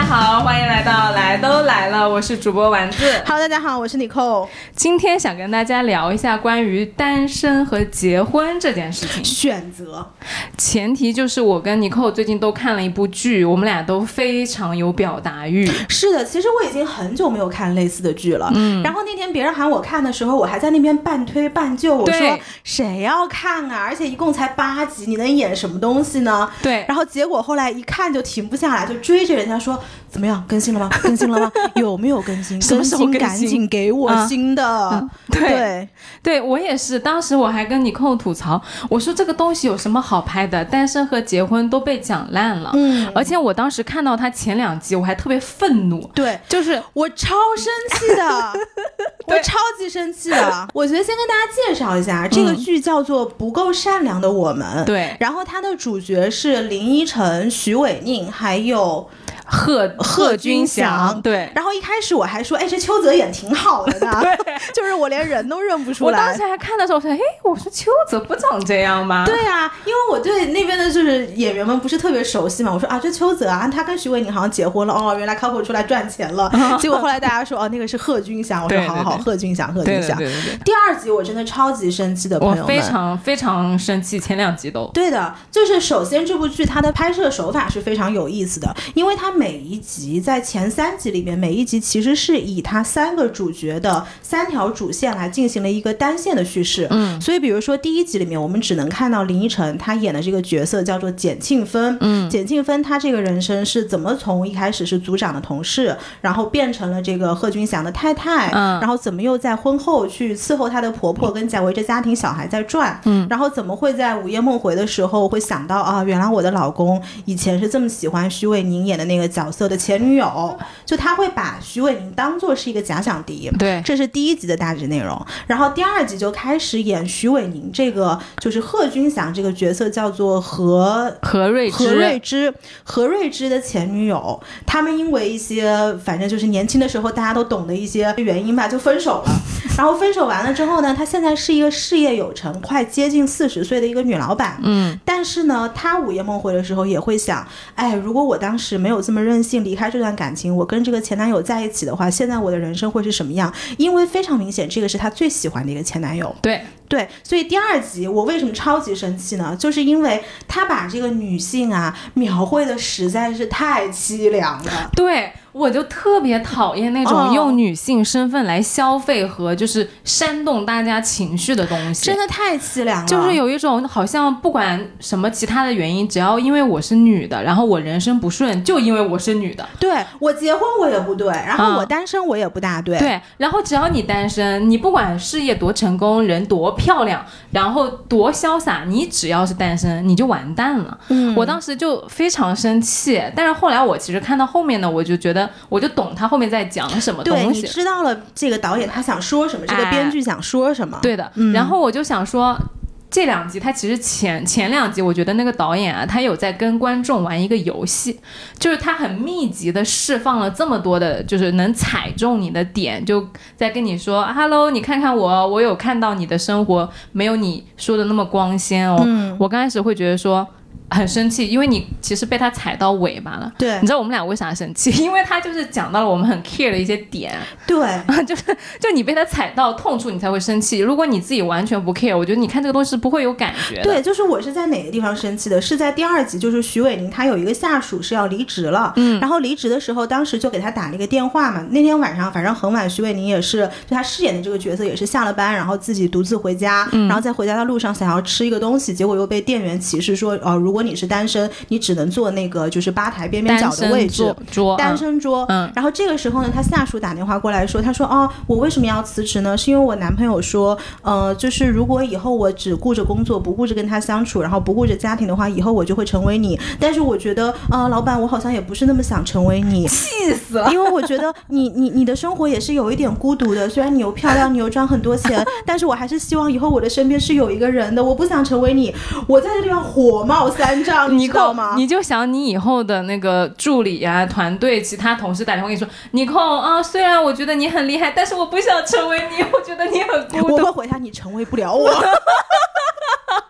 好，欢迎来到来都来了，我是主播丸子。 Hello， 大家好，我是Nicole。 今天想跟大家聊一下关于单身和结婚这件事情。 选择， 前提就是我跟Nicole最近都看了一部剧，我们俩都非常有表达欲。 是的，其实我已经很久没有看类似的剧了。然后那天别人喊我看的时候，我还在那边半推半就，我说谁要看啊？而且一共才8集，你能演什么东西呢？ 对。 然后结果后来一看就停不下来，就追着人家说怎么样，更新了吗？更新了吗？有没有更新？ 什么时候更新？ 赶紧给我新的。 对，我也是。当时我还跟Nicole吐槽，我说这个东西有什么好拍的？单身和结婚都被讲烂了。而且我当时看到他前2集，我还特别愤怒。 对， 就是我超生气的，我超级生气的。我觉得先跟大家介绍一下，这个剧叫做《不够善良的我们》。 对， 然后它的主角是林依晨、徐伟宁，还有贺军翔。 对， 然后一开始我还说，哎，这邱泽演挺好的呢。 对， 就是我连人都认不出来。 我当时还看的时候，我说，哎，我说邱泽不长这样吗？ 对啊，因为我对那边的就是演员们不是特别熟悉嘛。我说啊，这邱泽啊，他跟徐伟宁好像结婚了哦，原来 couple 出来赚钱了。结果后来大家说，哦，那个是贺军翔。我说好，贺军翔。 对。 第2集我真的超级生气的，朋友们， 我非常生气，前2集都。 对的，就是首先这部剧它的拍摄手法是非常有意思的，因为它每一集在前3集里面，每一集其实是以它3个主角的3条主线来进行了一个单线的叙事。所以比如说第1集里面，我们只能看到林依晨她演的这个角色叫做简庆芬。简庆芬她这个人生是怎么从一开始是组长的同事，然后变成了这个贺军翔的太太，然后怎么又在婚后去伺候她的婆婆，跟围着家庭小孩在转，然后怎么会在午夜梦回的时候会想到啊，原来我的老公以前是这么喜欢徐伟宁演的那个角色的前女友，就他会把徐伟宁当作是一个假想敌。 对， 这是第1集的大致内容。然后第2集就开始演徐伟宁这个就是贺军翔这个角色，叫做何瑞芝的前女友，他们因为一些反正就是年轻的时候大家都懂的一些原因吧，就分手了。然后分手完了之后呢，她现在是一个事业有成快接近40岁的一个女老板。但是呢她午夜梦回的时候也会想，哎，如果我当时没有这么任性离开这段感情，我跟这个前男友在一起的话，现在我的人生会是什么样？因为非常明显这个是她最喜欢的一个前男友。对，所以第2集我为什么超级生气呢？就是因为他把这个女性啊描绘的实在是太凄凉了。 对，我就特别讨厌那种用女性身份来消费和就是煽动大家情绪的东西， 真的太凄凉了。 就是有一种好像不管什么其他的原因，只要因为我是女的，然后我人生不顺，就因为我是女的。 对，我结婚我也不对，然后我单身我也不大对。 对，然后只要你单身，你不管事业多成功，人多漂亮，然后多潇洒，你只要是单身你就完蛋了。我当时就非常生气，但是后来我其实看到后面呢，我就觉得我就懂他后面在讲什么东西。 对，你知道了这个导演他想说什么，这个编剧想说什么。 对的。然后我就想说这2集他其实前2集我觉得那个导演啊，他有在跟观众玩一个游戏，就是他很密集的释放了这么多的就是能踩中你的点，就在跟你说 Hello 你看看我有看到你的生活没有你说的那么光鲜哦。我刚开始会觉得说很生气，因为你其实被他踩到尾巴了。 对， 你知道我们俩为啥生气？因为他就是讲到了我们很 care 的一些点。 对， 就你被他踩到痛处，你才会生气。如果你自己完全不 care，我觉得你看这个东西是不会有感觉的。 对，就是我是在哪个地方生气的？是在第2集，就是徐伟宁他有一个下属是要离职了，然后离职的时候，当时就给他打了一个电话嘛。那天晚上反正很晚，徐伟宁也是就他饰演的这个角色也是下了班，然后自己独自回家，然后在回家的路上想要吃一个东西，结果又被店员歧视说，如果你是单身，你只能坐那个就是吧台边边角的位置，单身桌。然后这个时候呢，他下属打电话过来说，他说我为什么要辞职呢？是因为我男朋友说就是如果以后我只顾着工作，不顾着跟他相处，然后不顾着家庭的话，以后我就会成为你。但是我觉得老板，我好像也不是那么想成为你。 气死了。 因为我觉得你的生活也是有一点孤独的，虽然你又漂亮，你又赚很多钱，但是我还是希望以后我的身边是有一个人的，我不想成为你。我在这地方火冒三丈，你知道吗？ 你就想你以后的那个助理啊、团队、其他同事打电话跟你说，Nicole虽然我觉得你很厉害，但是我不想成为你，我觉得你很孤独。 我会回他，你成为不了我。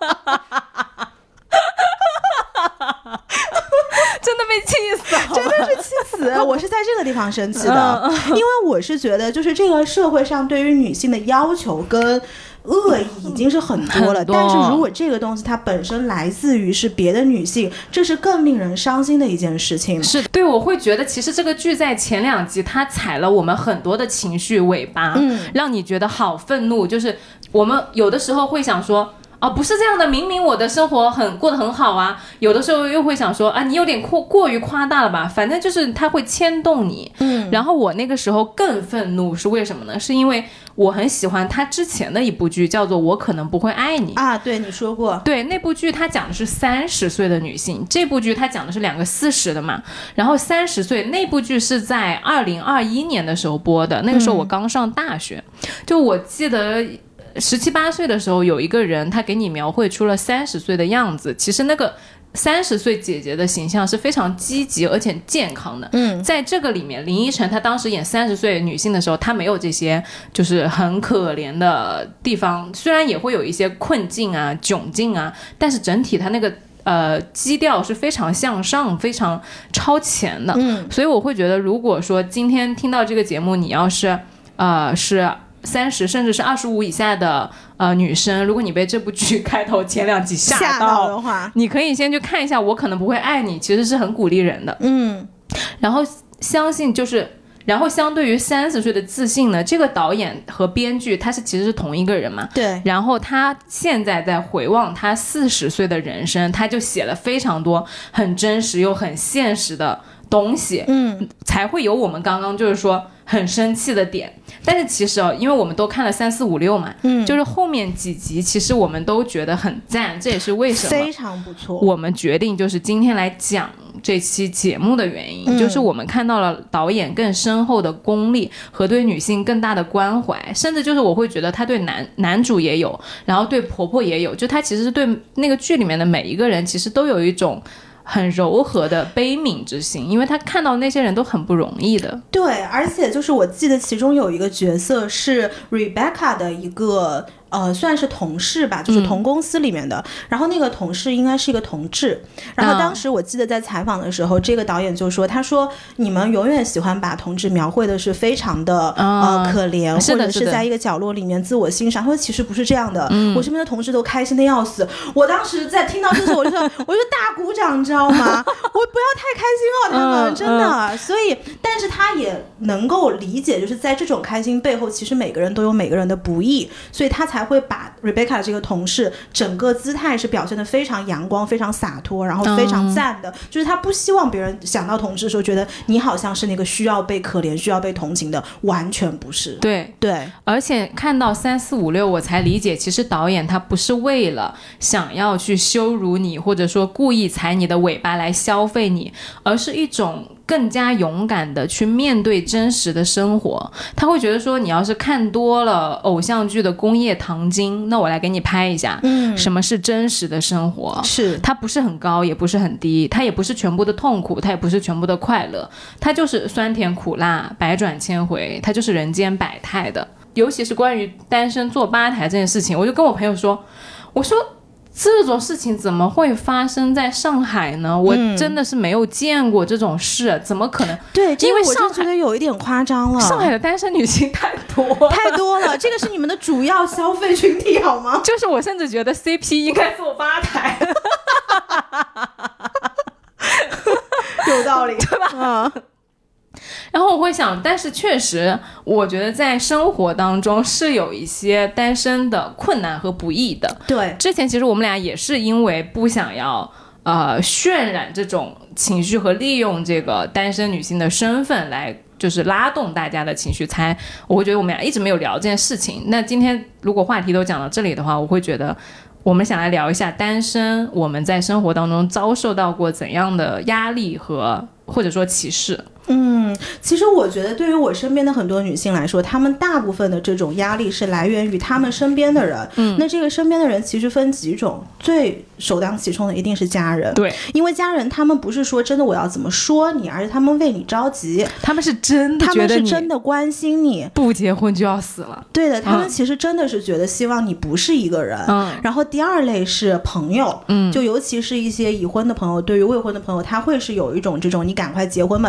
真的被气死了， 真的是气死。 词，我是在这个地方生气的，因为我是觉得就是这个社会上对于女性的要求跟恶意已经是很多了，但是如果这个东西它本身来自于是别的女性，这是更令人伤心的一件事情。 是对，我会觉得其实这个剧在前2集它踩了我们很多的情绪尾巴，让你觉得好愤怒，就是我们有的时候会想说哦，不是这样的，明明我的生活过得很好啊。有的时候又会想说啊，你有点过于夸大了吧，反正就是它会牵动你。然后我那个时候更愤怒是为什么呢？是因为我很喜欢他之前的一部剧叫做《我可能不会爱你》 啊，对，你说过。 对，那部剧它讲的是30岁的女性，这部剧它讲的是2个40的嘛。然后30岁那部剧是在2021年的时候播的，那个时候我刚上大学，就我记得17、18岁的时候，有一个人他给你描绘出了30岁的样子，其实那个30岁姐姐的形象是非常积极而且健康的。在这个里面，林依晨她当时演30岁女性的时候，她没有这些就是很可怜的地方，虽然也会有一些困境啊、窘境啊，但是整体她那个基调是非常向上、非常超前的。所以我会觉得，如果说今天听到这个节目，你要是是30甚至是25以下的女生，如果你被这部剧开头前2集吓到的话， 你可以先去看一下《我可能不会爱你》，其实是很鼓励人的。然后相信就是然后相对于30岁的自信呢，这个导演和编剧他其实是同一个人嘛。 对。 然后他现在在回望他40岁的人生，他就写了非常多很真实又很现实的东西，才会有我们刚刚就是说很生气的点。但是其实因为我们都看了3、4、5、6嘛，就是后面几集其实我们都觉得很赞，这也是为什么非常不错我们决定就是今天来讲这期节目的原因，就是我们看到了导演更深厚的功力和对女性更大的关怀，甚至就是我会觉得他对男主也有，然后对婆婆也有，就他其实是对那个剧里面的每一个人其实都有一种很柔和的悲悯之心，因为他看到那些人都很不容易的。 对，而且就是我记得其中有一个角色是 Rebecca 的一个算是同事吧，就是同公司里面的，然后那个同事应该是一个同志，然后当时我记得在采访的时候，这个导演就说，他说你们永远喜欢把同志描绘的是非常的可怜，或者是在一个角落里面自我欣赏，他说其实不是这样的，我身边的同事都开心的要死。我当时在听到这时候我就大鼓掌，你知道吗？我不要太开心了，他们真的。所以但是他也能够理解，就是在这种开心背后其实每个人都有每个人的不易，所以他才会把 Rebecca 这个同事整个姿态是表现得非常阳光、非常洒脱，然后非常赞的，就是他不希望别人想到同志的时候觉得你好像是那个需要被可怜、需要被同情的，完全不是。 对对，而且看到3、4、5、6我才理解，其实导演他不是为了想要去羞辱你，或者说故意踩你的尾巴来消费你，而是一种更加勇敢的去面对真实的生活。他会觉得说，你要是看多了偶像剧的工业糖精，那我来给你拍一下什么是真实的生活。 是， 它不是很高也不是很低，它也不是全部的痛苦，它也不是全部的快乐，它就是酸甜苦辣百转千回，它就是人间百态的。尤其是关于单身坐吧台这件事情，我就跟我朋友说，我说这种事情怎么会发生在上海呢？我真的是没有见过这种事，怎么可能？ 对，因为我就觉得有一点夸张了。 上海的单身女性太多了，这个是你们的主要消费群体好吗？ 就是我甚至觉得 CP 应该坐吧台， 有道理， 对吧？然后我会想，但是确实我觉得在生活当中是有一些单身的困难和不易的。 对， 之前其实我们俩也是因为不想要渲染这种情绪和利用这个单身女性的身份来就是拉动大家的情绪，我会觉得我们俩一直没有聊这件事情。那今天如果话题都讲到这里的话，我会觉得我们想来聊一下单身，我们在生活当中遭受到过怎样的压力和或者说歧视。 其实我觉得对于我身边的很多女性来说，她们大部分的这种压力是来源于她们身边的人。那这个身边的人其实分几种，最首当其冲的一定是家人。 对， 因为家人他们不是说真的我要怎么说你，而是他们为你着急， 他们是真的觉得你， 他们是真的关心你， 不结婚就要死了。 对的，他们其实真的是觉得希望你不是一个人。然后第二类是朋友，就尤其是一些已婚的朋友，对于未婚的朋友，他会是有一种这种你赶快结婚吧的关怀。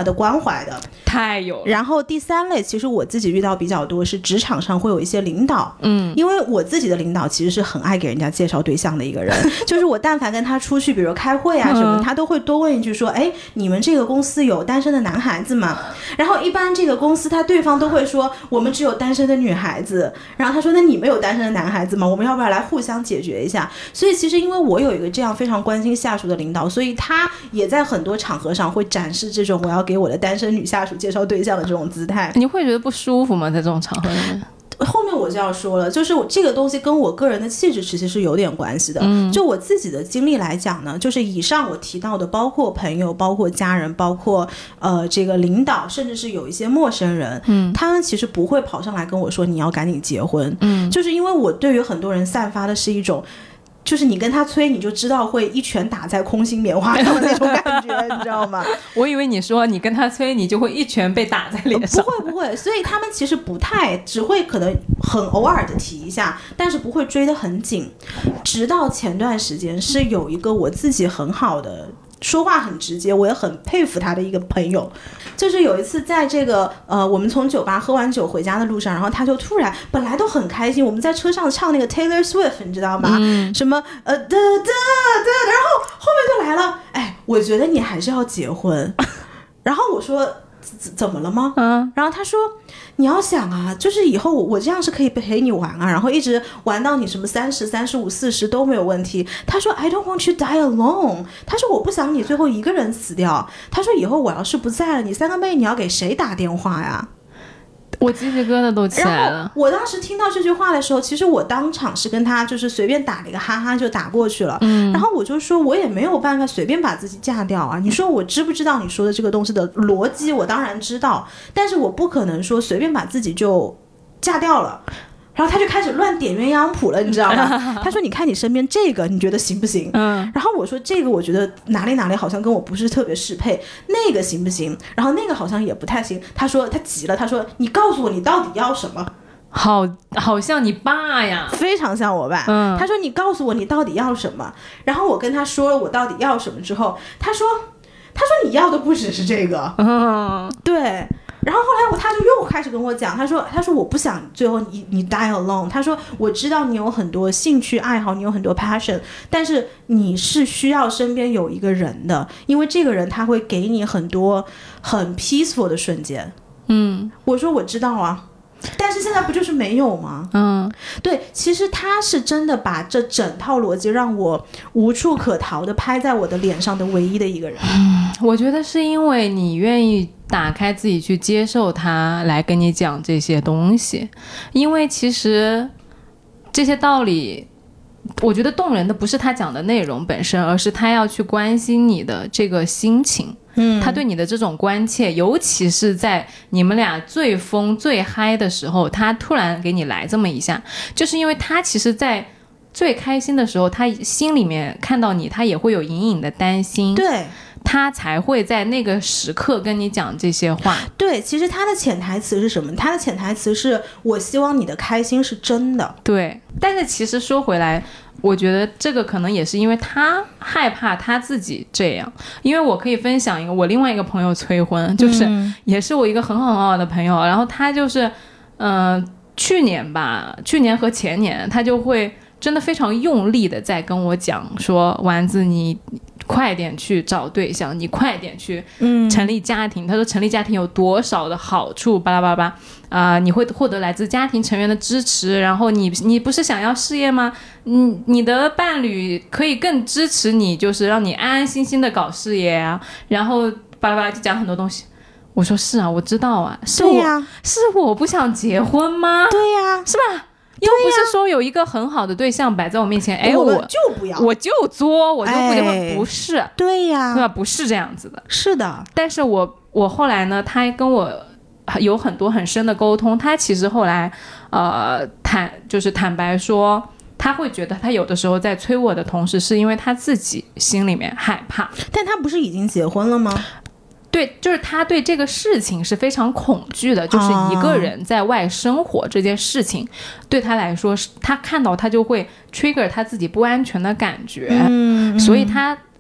怀的， 太有了。 然后第3类其实我自己遇到比较多是职场上会有一些领导，因为我自己的领导其实是很爱给人家介绍对象的一个人就是我但凡跟他出去比如开会啊什么他都会多问一句说，哎，你们这个公司有单身的男孩子吗？然后一般这个公司他对方都会说我们只有单身的女孩子，然后他说那你们有单身的男孩子吗？我们要不要来互相解决一下？所以其实因为我有一个这样非常关心下属的领导，所以他也在很多场合上会展示这种我要给我的单身女下属介绍对象的这种姿态。 你会觉得不舒服吗？在这种场合里面？ 后面我就要说了，就是这个东西跟我个人的气质其实是有点关系的。就我自己的经历来讲呢，就是以上我提到的，包括朋友，包括家人，包括这个领导，甚至是有一些陌生人，他们其实不会跑上来跟我说你要赶紧结婚，就是因为我对于很多人散发的是一种。就是你跟他催你就知道会一拳打在空心棉花上的那种感觉你知道吗？ 我以为你说你跟他催你就会一拳被打在脸上。 不会，所以他们其实不太，只会可能很偶尔的提一下，但是不会追得很紧。直到前段时间是有一个我自己很好的说话很直接我也很佩服他的一个朋友，就是有一次在这个我们从酒吧喝完酒回家的路上，然后他就突然本来都很开心，我们在车上唱那个 Taylor Swift 你知道吗？什么然后后面就来了，哎，我觉得你还是要结婚然后我说怎么了吗？然后他说你要想啊，就是以后我这样是可以陪你玩啊，然后一直玩到你什么30、35、40都没有问题。他说 I don't want you to die alone， 他说我不想你最后一个人死掉，他说以后我要是不在了，你3个妹你要给谁打电话呀？ 我鸡皮疙瘩都起来了。 然后我当时听到这句话的时候，其实我当场是跟他就是随便打了一个哈哈就打过去了，然后我就说我也没有办法随便把自己嫁掉啊，你说我知不知道你说的这个东西的逻辑？我当然知道，但是我不可能说随便把自己就嫁掉了。然后他就开始乱点鸳鸯谱了，你知道吗？他说你看你身边这个你觉得行不行？然后我说这个我觉得哪里好像跟我不是特别适配，那个行不行？然后那个好像也不太行。他说他急了，他说你告诉我你到底要什么。 好像你爸呀， 非常像我爸。他说你告诉我你到底要什么。然后我跟他说了我到底要什么之后，他说你要的不只是这个。对。然后后来他就又开始跟我讲，他说我不想最后你 die alone， 他说我知道你有很多兴趣爱好，你有很多 passion， 但是你是需要身边有一个人的，因为这个人他会给你很多很 peaceful 的瞬间。我说我知道啊，但是现在不就是没有吗？对，其实他是真的把这整套逻辑让我无处可逃的拍在我的脸上的唯一的一个人。 我觉得是因为你愿意打开自己去接受他来跟你讲这些东西，因为其实这些道理我觉得动人的不是他讲的内容本身，而是他要去关心你的这个心情，他对你的这种关切，尤其是在你们俩最疯最嗨的时候，他突然给你来这么一下，就是因为他其实在最开心的时候，他心里面看到你，他也会有隐隐的担心， 对， 他才会在那个时刻跟你讲这些话。 对，其实他的潜台词是什么？他的潜台词是我希望你的开心是真的。 对，但是其实说回来，我觉得这个可能也是因为他害怕他自己这样。因为我可以分享一个我另外一个朋友催婚，就是也是我一个很好的朋友，然后他就是去年和前年他就会真的非常用力的在跟我讲说，丸子你快点去找对象，你快点去成立家庭。他说成立家庭有多少的好处巴拉巴拉你会获得来自家庭成员的支持，然后你不是想要事业吗？你的伴侣可以更支持你，就是让你安安心心的搞事业啊，然后巴拉巴拉就讲很多东西。我说是啊，我知道啊，是我不想结婚吗？ 对呀， 是吧？又不是说有一个很好的对象摆在我面前，哎， 我就不要， 我就作，我就不结婚，不是， 对呀， 对吧？不是这样子的， 是的。 但是我后来呢，他跟我有很多很深的沟通，他其实后来坦白说，他会觉得他有的时候在催我的同时，是因为他自己心里面害怕。 但他不是已经结婚了吗？ 对，就是他对这个事情是非常恐惧的，就是一个人在外生活这件事情，对他来说，他看到他就会 trigger 他自己不安全的感觉，所以他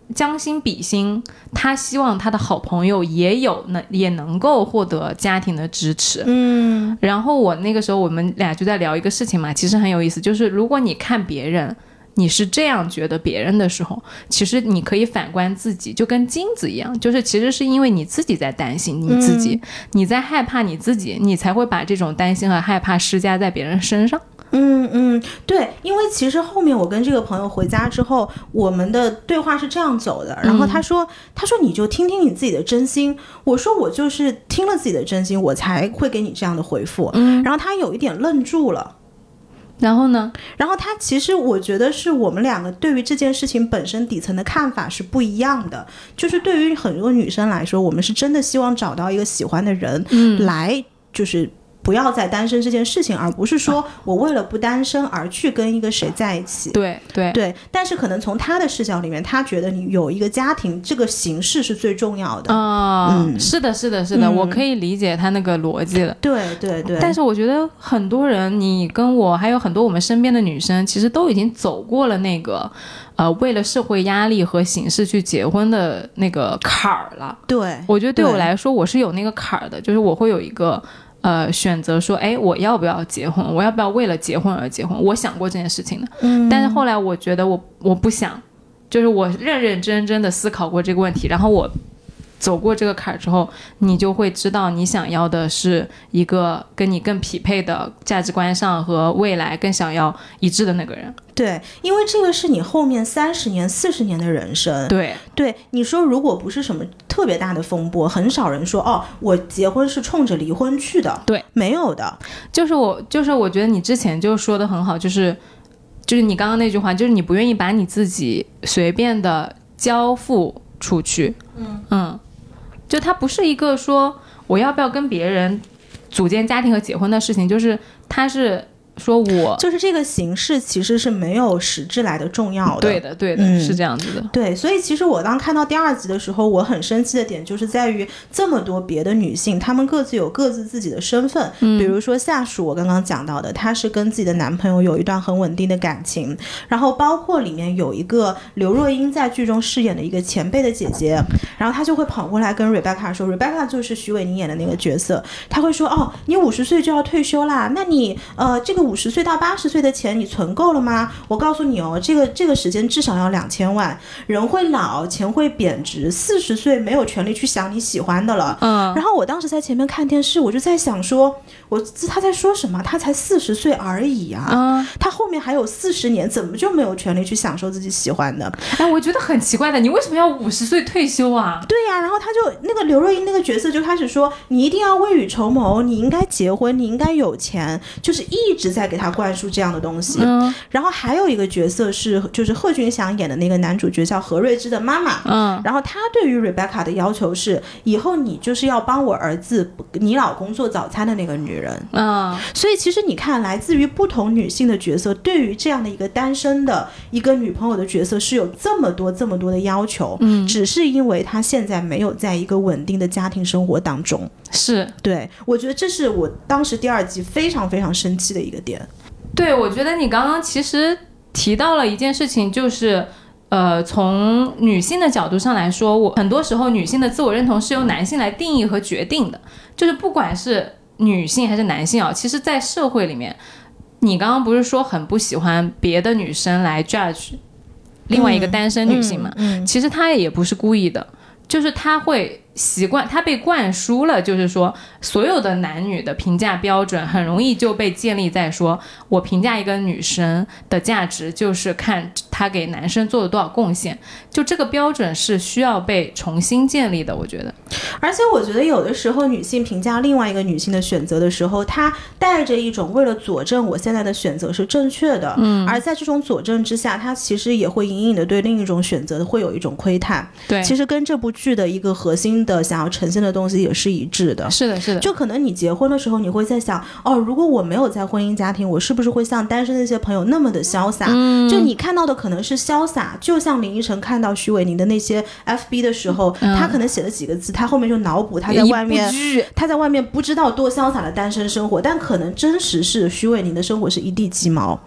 将心比心，他希望他的好朋友也能够获得家庭的支持。然后我那个时候我们俩就在聊一个事情嘛，其实很有意思，就是如果你看别人你是这样觉得别人的时候，其实你可以反观自己，就跟金子一样，就是其实是因为你自己在担心你自己，你在害怕你自己，你才会把这种担心和害怕施加在别人身上。 对，因为其实后面我跟这个朋友回家之后，我们的对话是这样走的，然后他说你就听听你自己的真心，我说我就是听了自己的真心，我才会给你这样的回复。然后他有一点愣住了。 然后呢？ 然后他其实我觉得是我们两个对于这件事情本身底层的看法是不一样的。就是对于很多女生来说，我们是真的希望找到一个喜欢的人，来就是不要再单身这件事情，而不是说我为了不单身而去跟一个谁在一起。 对， 但是可能从他的视角里面，他觉得你有一个家庭这个形式是最重要的。 是的，我可以理解他那个逻辑的。 对。 但是我觉得很多人，你跟我还有很多我们身边的女生，其实都已经走过了那个为了社会压力和形式去结婚的那个坎儿了。 对， 我觉得对我来说，我是有那个坎儿的，就是我会有一个选择说，哎，我要不要结婚？我要不要为了结婚而结婚？我想过这件事情的。但是后来我觉得我不想，就是我认认真真的思考过这个问题，然后我走过这个坎儿之后，你就会知道你想要的是一个跟你更匹配的价值观上和未来更想要一致的那个人。 对，因为这个是你后面30年、40年的人生。 对， 你说如果不是什么特别大的风波，很少人说我结婚是冲着离婚去的。 对， 没有的。就是我觉得你之前就说的很好，就是你刚刚那句话，就是你不愿意把你自己随便的交付出去。就它不是一个说我要不要跟别人组建家庭和结婚的事情，就是它是说我就是这个形式其实是没有实质来的重要的。 对的，是这样子的。 对，所以其实我当看到第2集的时候，我很生气的点就是在于这么多别的女性，她们各自有各自自己的身份。比如说下属我刚刚讲到的，她是跟自己的男朋友有一段很稳定的感情，然后包括里面有一个刘若英在剧中饰演的一个前辈的姐姐，然后她就会跑过来跟 Rebecca 说， Rebecca 就是徐伟宁演的那个角色，她会说你50岁就要退休啦，那你这个50岁到80岁的钱你存够了吗？我告诉你这个时间至少要2000万。人会老，钱会贬值，40岁没有权利去想你喜欢的了。然后我当时在前面看电视，我就在想说，他在说什么？他才40岁而已啊！他后面还有40年，怎么就没有权利去享受自己喜欢的？ 我觉得很奇怪的，你为什么要50岁退休啊？ 对呀，然后他就那个刘若英那个角色就开始说，你一定要未雨绸缪，你应该结婚，你应该有钱，就是一直在给他灌输这样的东西。然后还有一个角色就是贺军翔演的那个男主角叫何瑞芝的妈妈。然后他对于 Rebecca 的要求是，以后你就是要帮我儿子你老公做早餐的那个女人。所以其实你看，来自于不同女性的角色对于这样的一个单身的一个女朋友的角色是有这么多的要求。只是因为她现在没有在一个稳定的家庭生活当中。 是，对， 我觉得这是我当时第2集非常非常生气的一个点。 对，我觉得你刚刚其实提到了一件事情，就是从女性的角度上来说，很多时候女性的自我认同是由男性来定义和决定的，就是不管是女性还是男性其实在社会里面，你刚刚不是说很不喜欢别的女生来 judge 另外一个单身女性嘛？其实她也不是故意的，就是她会习惯，她被灌输了，就是说所有的男女的评价标准很容易就被建立在说，我评价一个女生的价值就是看她给男生做了多少贡献，就这个标准是需要被重新建立的，我觉得。 而且我觉得有的时候女性评价另外一个女性的选择的时候，她带着一种为了佐证我现在的选择是正确的，而在这种佐证之下，她其实也会隐隐的对另一种选择会有一种窥探。 对， 其实跟这部剧的一个核心的想要呈现的东西也是一致的。 是的， 就可能你结婚的时候，你会在想，如果我没有在婚姻家庭，我是不是会像单身的那些朋友那么的潇洒？就你看到的可能是潇洒，就像林依晨看到徐伟宁的那些 FB 的时候，他可能写了几个字，他后面就脑补他在外面不知道多潇洒的单身生活，但可能真实是徐伟宁的生活是一地鸡毛。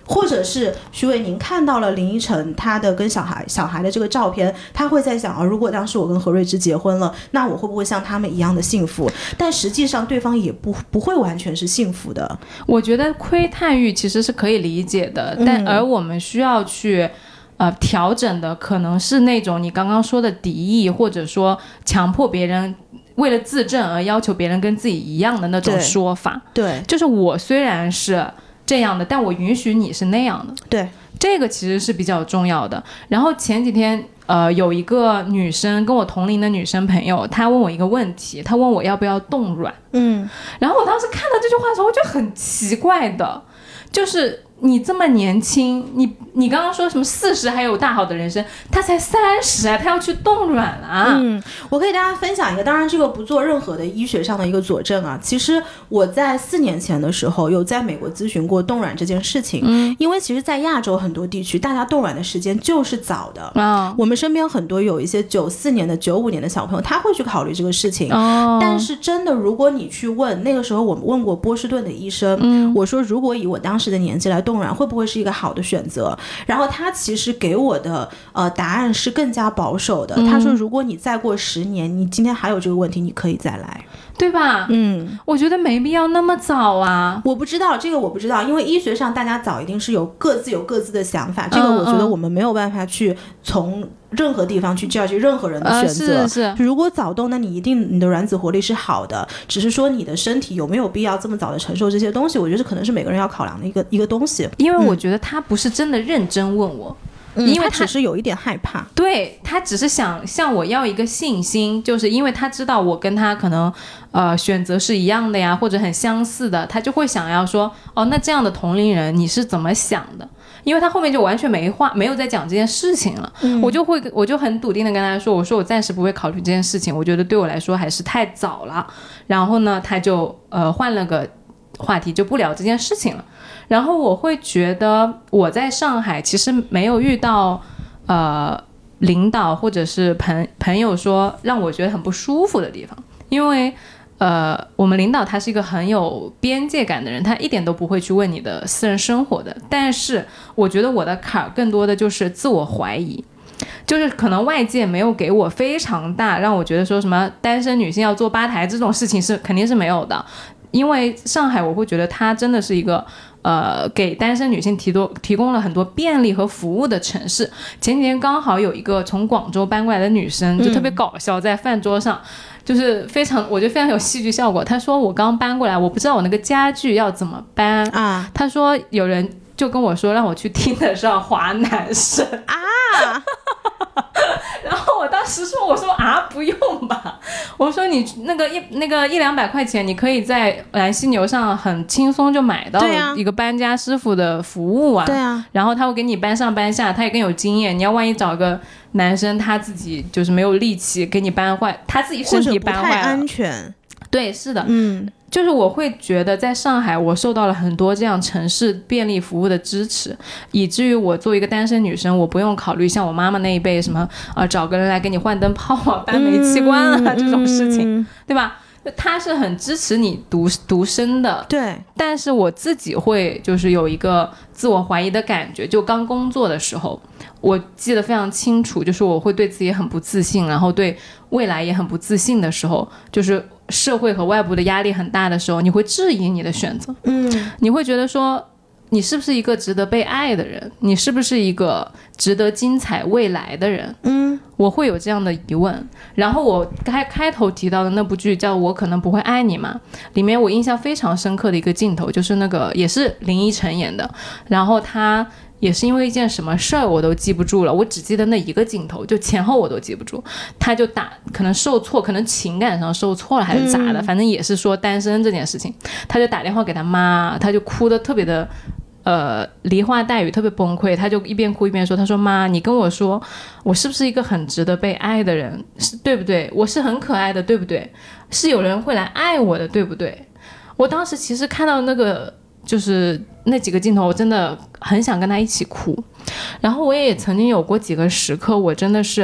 或者是徐伟宁看到了林依晨他的跟小孩的这个照片，他会在想如果当时我跟何瑞芝结婚了，那我会不会像他们一样的幸福？但实际上对方也不会完全是幸福的。 我觉得窥探欲其实是可以理解的，但而我们需要去调整的可能是那种你刚刚说的敌意，或者说强迫别人为了自证而要求别人跟自己一样的那种说法。 对， 就是我虽然是这样的，但我允许你是那样的。 对， 这个其实是比较重要的。然后前几天有一个女生跟我同龄的女生朋友，她问我一个问题，她问我要不要冻卵。然后我当时看到这句话的时候，我觉得很奇怪的，就是你这么年轻，你刚刚说什么40还有大好的人生，他才30啊，他要去冻卵啊。 我可以大家分享一个，当然这个不做任何的医学上的一个佐证啊。其实我在4年前的时候有在美国咨询过冻卵这件事情。因为其实在亚洲很多地区，大家冻卵的时间就是早的。我们身边很多有一些94年的95年的小朋友，他会去考虑这个事情。但是真的如果你去问，那个时候我们问过波士顿的医生，我说如果以我当时的年纪来冻卵会不会是一个好的选择，然后他其实给我的答案是更加保守的。他说如果你再过10年，你今天还有这个问题，你可以再来， 对吧？我觉得没必要那么早啊。 我不知道这个，我不知道，因为医学上大家早一定是有各自的想法，这个我觉得我们没有办法去从任何地方去 judge 任何人的选择。 是如果早冻，那你一定你的卵子活力是好的，只是说你的身体有没有必要这么早的承受这些东西，我觉得可能是每个人要考量的一个东西。 因为我觉得他不是真的认真问我，因为他只是有一点害怕。 对，他只是想向我要一个信心，就是因为他知道我跟他可能选择是一样的呀，或者很相似的，他就会想要说那这样的同龄人你是怎么想的。因为他后面就完全没有在讲这件事情了。我就很笃定的跟他说，我说我暂时不会考虑这件事情，我觉得对我来说还是太早了。然后呢他就换了个话题，就不聊这件事情了。然后我会觉得我在上海其实没有遇到领导或者是朋友说让我觉得很不舒服的地方。因为我们领导他是一个很有边界感的人，他一点都不会去问你的私人生活的。但是我觉得我的坎更多的就是自我怀疑，就是可能外界没有给我非常大让我觉得说什么单身女性要坐吧台这种事情是肯定是没有的。因为上海我会觉得它真的是一个给单身女性提供了很多便利和服务的城市。前几天刚好有一个从广州搬过来的女生就特别搞笑，在饭桌上就是我觉得非常有戏剧效果。她说我刚搬过来，我不知道我那个家具要怎么搬啊。她说有人就跟我说让我去听得上华男生啊然后我当时说，我说不用吧，我说你那个100-200块钱，你可以在蓝犀牛上很轻松就买到一个搬家师傅的服务啊。 对啊， 然后他会给你搬上搬下，他也更有经验。你要万一找个男生，他自己就是没有力气给你搬坏，他自己身体搬坏了， 或者不太安全。 对，是的，就是我会觉得在上海我受到了很多这样城市便利服务的支持，以至于我作为一个单身女生，我不用考虑像我妈妈那一辈什么找个人来给你换灯泡啊、搬煤气罐啊这种事情，对吧？他是很支持你独身的。 对， 但是我自己会就是有一个自我怀疑的感觉。就刚工作的时候我记得非常清楚，就是我会对自己很不自信，然后对未来也很不自信的时候，就是社会和外部的压力很大的时候，你会质疑你的选择。你会觉得说你是不是一个值得被爱的人，你是不是一个值得精彩未来的人。我会有这样的疑问。然后我开头提到的那部剧叫我可能不会爱你嘛，里面我印象非常深刻的一个镜头就是那个也是林依晨演的，然后他也是因为一件什么事儿我都记不住了，我只记得那一个镜头，就前后我都记不住。他就可能受挫，可能情感上受挫了还是咋的，反正也是说单身这件事情，他就打电话给他妈，他就哭得特别的梨花带雨，特别崩溃。他就一边哭一边说，他说妈，你跟我说我是不是一个很值得被爱的人，对不对？我是很可爱的，对不对？是有人会来爱我的，对不对？我当时其实看到那个就是那几个镜头，我真的很想跟他一起哭。然后我也曾经有过几个时刻，我真的是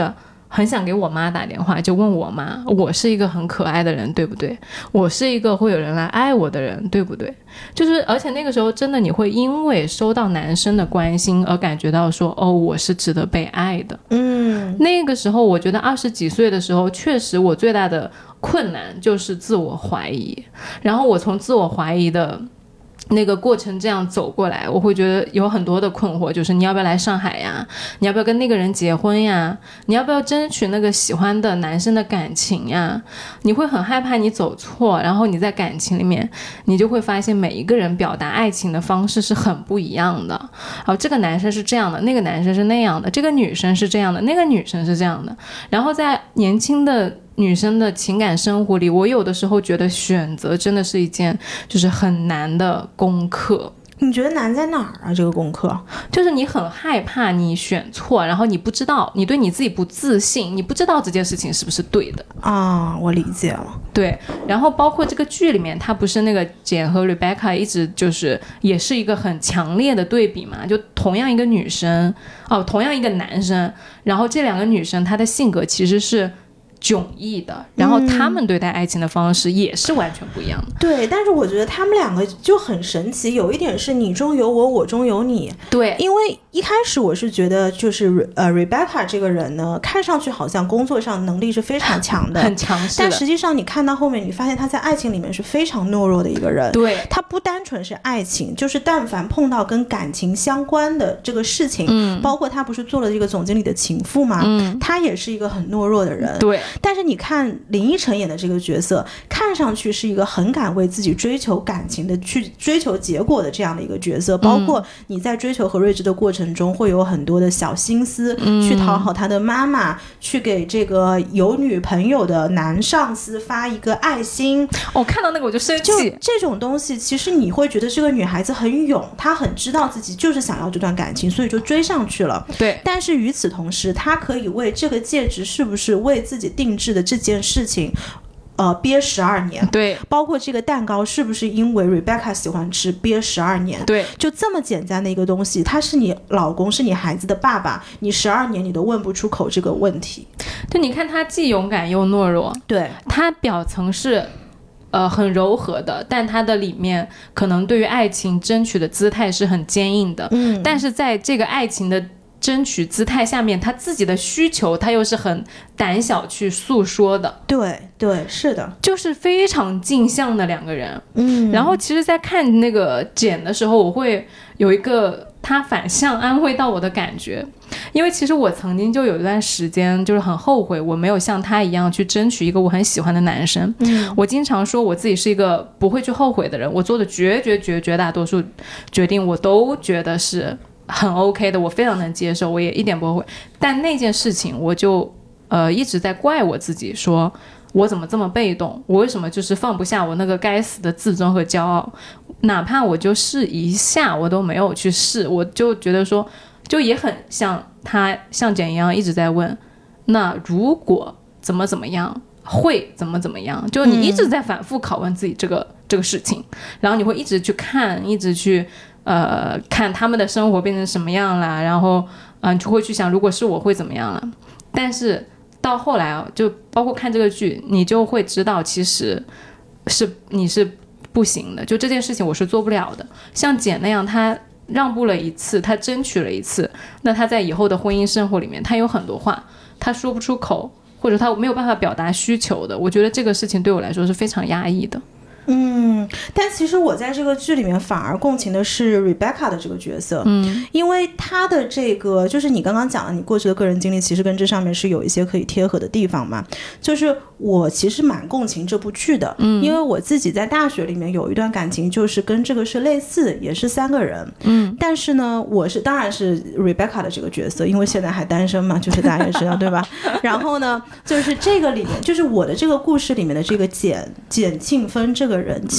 很想给我妈打电话，就问我妈，我是一个很可爱的人对不对，我是一个会有人来爱我的人对不对，就是而且那个时候真的你会因为收到男生的关心而感觉到说，哦，我是值得被爱的。那个时候我觉得20几岁的时候，确实我最大的困难就是自我怀疑，然后我从自我怀疑的那个过程这样走过来，我会觉得有很多的困惑，就是你要不要来上海呀，你要不要跟那个人结婚呀，你要不要争取那个喜欢的男生的感情呀，你会很害怕你走错，然后你在感情里面你就会发现每一个人表达爱情的方式是很不一样的，这个男生是这样的，那个男生是那样的，这个女生是这样的，那个女生是这样的，然后在年轻的女生的情感生活里，我有的时候觉得选择真的是一件就是很难的功课。 你觉得难在哪儿啊？这个功课就是你很害怕你选错，然后你不知道，你对你自己不自信，你不知道这件事情是不是对的啊。我理解了。 对，然后包括这个剧里面，他不是那个简和 Rebecca 一直就是也是一个很强烈的对比嘛，就同样一个女生同样一个男生，然后这两个女生她的性格其实是迥异的，然后他们对待爱情的方式也是完全不一样的。 对，但是我觉得他们两个就很神奇，有一点是你中有我，我中有你。 对， 因为一开始我是觉得就是Rebecca 这个人呢，看上去好像工作上能力是非常强的， 很强势的， 但实际上你看到后面，你发现他在爱情里面是非常懦弱的一个人。 对， 他不单纯是爱情，就是但凡碰到跟感情相关的这个事情，包括他不是做了这个总经理的情妇嘛，他也是一个很懦弱的人。 对， 但是你看林依晨演的这个角色，看上去是一个很敢为自己追求感情的，去追求结果的这样的一个角色，包括你在追求何瑞芝的过程中会有很多的小心思，去讨好他的妈妈，去给这个有女朋友的男上司发一个爱心。 看到那个我就生气。 就这种东西其实你会觉得这个女孩子很勇，她很知道自己就是想要这段感情，所以就追上去了。 对， 但是与此同时，她可以为这个戒指是不是为自己定制的这件事情憋12年。 对， 包括这个蛋糕是不是因为 Rebecca 喜欢吃憋12年。 对， 就这么简单的一个东西，他是你老公，是你孩子的爸爸，你12年你都问不出口这个问题。 就你看他既勇敢又懦弱。 对， 他表层是很柔和的，但他的里面可能对于爱情争取的姿态是很坚硬的。但是在这个爱情的争取姿态下面，他自己的需求他又是很胆小去诉说的。 对对，是的， 就是非常镜像的两个人。然后其实在看那个简的时候，我会有一个他反向安慰到我的感觉，因为其实我曾经就有一段时间就是很后悔我没有像他一样去争取一个我很喜欢的男生。我经常说我自己是一个不会去后悔的人，我做的绝大多数决定我都觉得是很 OK 的，我非常能接受，我也一点不后悔。但那件事情我就一直在怪我自己，说我怎么这么被动，我为什么就是放不下我那个该死的自尊和骄傲，哪怕我就试一下我都没有去试。我就觉得说就也很像像简一样一直在问，那如果怎么样会怎么样，就你一直在反复拷问自己这个事情，然后你会一直去看，一直去看他们的生活变成什么样了，然后你就会去想如果是我会怎么样了。但是到后来就包括看这个剧，你就会知道其实你是不行的，就这件事情我是做不了的。像简那样，他让步了一次，他争取了一次，那他在以后的婚姻生活里面，他有很多话他说不出口，或者他没有办法表达需求的，我觉得这个事情对我来说是非常压抑的。 但其实我在这个剧里面反而共情的是 Rebecca 的这个角色，因为她的这个就是你刚刚讲的你过去的个人经历其实跟这上面是有一些可以贴合的地方嘛，就是我其实蛮共情这部剧的，因为我自己在大学里面有一段感情就是跟这个是类似，也是3个人，但是呢我是当然是 Rebecca 的这个角色，因为现在还单身嘛，就是大家也知道对吧然后呢就是这个里面就是我的这个故事里面的这个简庆芬这个人其实是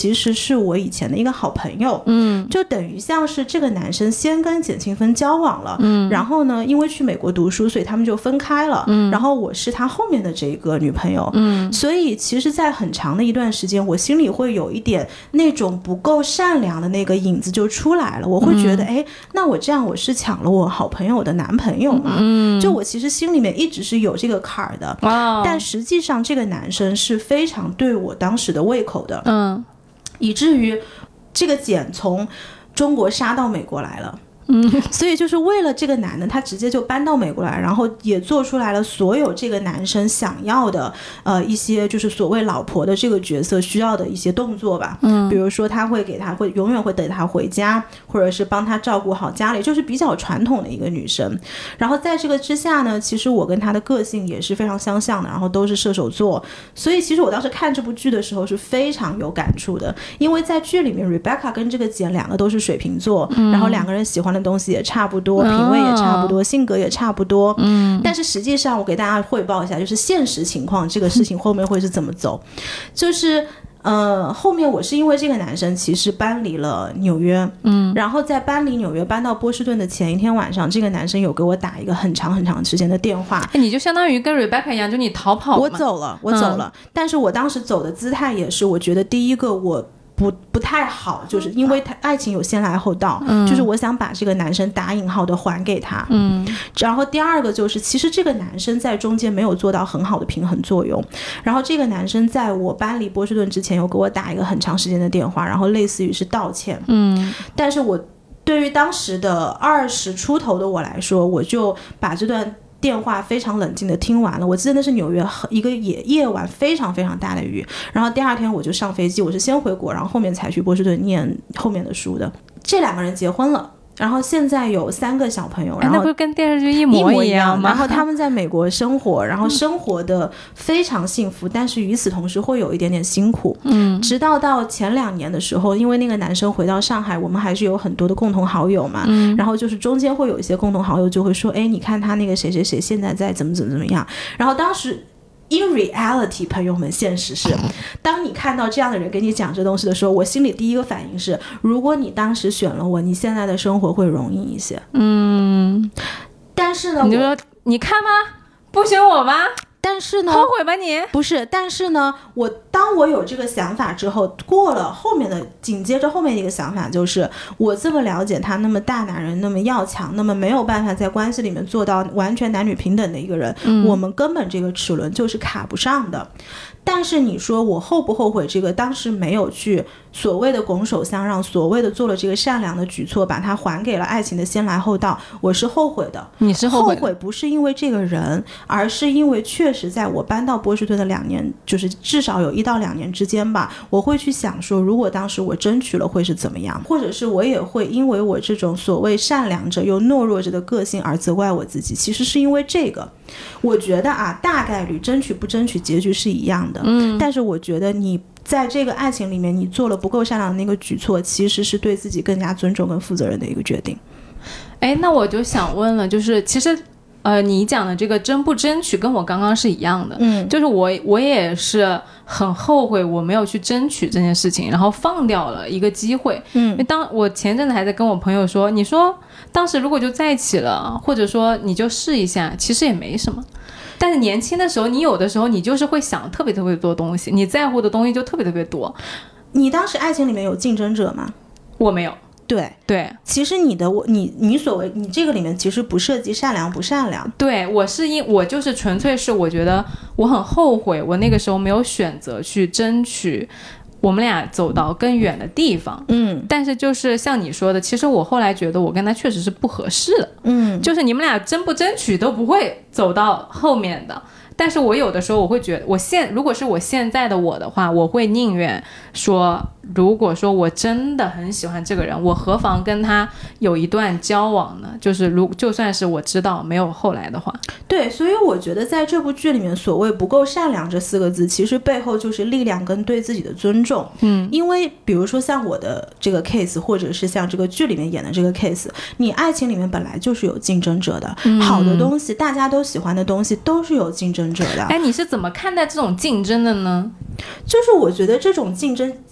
是我以前的一个好朋友，就等于像是这个男生先跟简庆芬交往了，然后呢因为去美国读书，所以他们就分开了，然后我是他后面的这个女朋友，所以其实在很长的一段时间我心里会有一点那种不够善良的那个影子就出来了，我会觉得那我这样我是抢了我好朋友的男朋友嘛，就我其实心里面一直是有这个坎儿的，但实际上这个男生是非常对我当时的胃口的，以至于这个简从中国杀到美国来了，所以就是为了这个男的他直接就搬到美国来，然后也做出来了所有这个男生想要的一些就是所谓老婆的这个角色需要的一些动作吧，比如说他会永远会等他回家，或者是帮他照顾好家里，就是比较传统的一个女生。然后在这个之下呢，其实我跟他的个性也是非常相像的，然后都是射手座，所以其实我当时看这部剧的时候是非常有感触的，因为在剧里面 Rebecca 跟这个简两个都是水瓶座，然后两个人喜欢的东西也差不多，品味也差不多，性格也差不多，但是实际上我给大家汇报一下，就是现实情况这个事情后面会是怎么走，就是后面我是因为这个男生其实搬离了纽约，然后在搬离纽约搬到波士顿的前一天晚上，这个男生有给我打一个很长很长时间的电话， 你就相当于跟 Rebecca 一样，就你逃跑了， 我走了，但是我当时走的姿态也是，我觉得第一个我不太好，就是因为爱情有先来后到，就是我想把这个男生打引号的还给他，然后第二个就是其实这个男生在中间没有做到很好的平衡作用，然后这个男生在我搬离波士顿之前有给我打一个很长时间的电话，然后类似于是道歉，但是我对于当时的20出头的我来说，我就把这段电话非常冷静的听完了，我记得那是纽约一个夜晚非常非常大的雨，然后第二天我就上飞机，我是先回国，然后后面才去波士顿念后面的书的。这两个人结婚了，然后现在有3个小朋友，然后那不是跟电视剧一模一样吗？ 然后他们在美国生活，然后生活的非常幸福，但是与此同时会有一点点辛苦。直到前2年的时候，因为那个男生回到上海，我们还是有很多的共同好友嘛，然后就是中间会有一些共同好友就会说，你看他那个谁谁谁现在在怎么样，然后当时In reality 朋友们，现实是当你看到这样的人给你讲这东西的时候，我心里第一个反应是，如果你当时选了我，你现在的生活会容易一些。但是呢， 你就说你看吗？不选我吗？ 但是呢， 后悔吧你？ 不是，但是呢，当我有这个想法之后，过了后面的，紧接着后面的一个想法就是，我这么了解他，那么大男人，那么要强，那么没有办法在关系里面做到完全男女平等的一个人，我们根本这个齿轮就是卡不上的。但是你说我后不后悔这个当时没有去所谓的拱手相让，所谓的做了这个善良的举措，把它还给了爱情的先来后到，我是后悔的。 你是后悔不是因为这个人，而是因为确实在我搬到波士顿的2年，就是至少有1到2年之间吧，我会去想说，如果当时我争取了会是怎么样，或者是我也会因为我这种所谓善良者又懦弱者的个性而责怪我自己。其实是因为这个，我觉得大概率争取不争取结局是一样的，但是我觉得你在这个爱情里面你做了不够善良的那个举措，其实是对自己更加尊重跟负责任的一个决定。 那我就想问了，就是其实你讲的这个争不争取跟我刚刚是一样的，就是我也是很后悔我没有去争取这件事情，然后放掉了一个机会。因为当我前阵子还在跟我朋友说，你说当时如果就在一起了，或者说你就试一下，其实也没什么。但是年轻的时候，你有的时候你就是会想特别特别多东西，你在乎的东西就特别特别多。 你当时爱情里面有竞争者吗？ 我没有。对， 其实你所谓你这个里面其实不涉及善良不善良。 对，我就是纯粹是我觉得我很后悔，我那个时候没有选择去争取我们俩走到更远的地方。但是就是像你说的，其实我后来觉得我跟他确实是不合适的。就是你们俩争不争取都不会走到后面的。但是我有的时候我会觉得，如果是我现在的我的话，我会宁愿说，如果说我真的很喜欢这个人，我何妨跟他有一段交往呢？就是就算是我知道没有后来的话。 对，所以我觉得在这部剧里面，所谓不够善良这4个字，其实背后就是力量跟对自己的尊重。因为比如说像我的这个 case， 或者是像这个剧里面演的这个 case， 你爱情里面本来就是有竞争者的，好的东西，大家都喜欢的东西都是有竞争者的。 你是怎么看待这种竞争的呢？ 就是我觉得这种竞争，像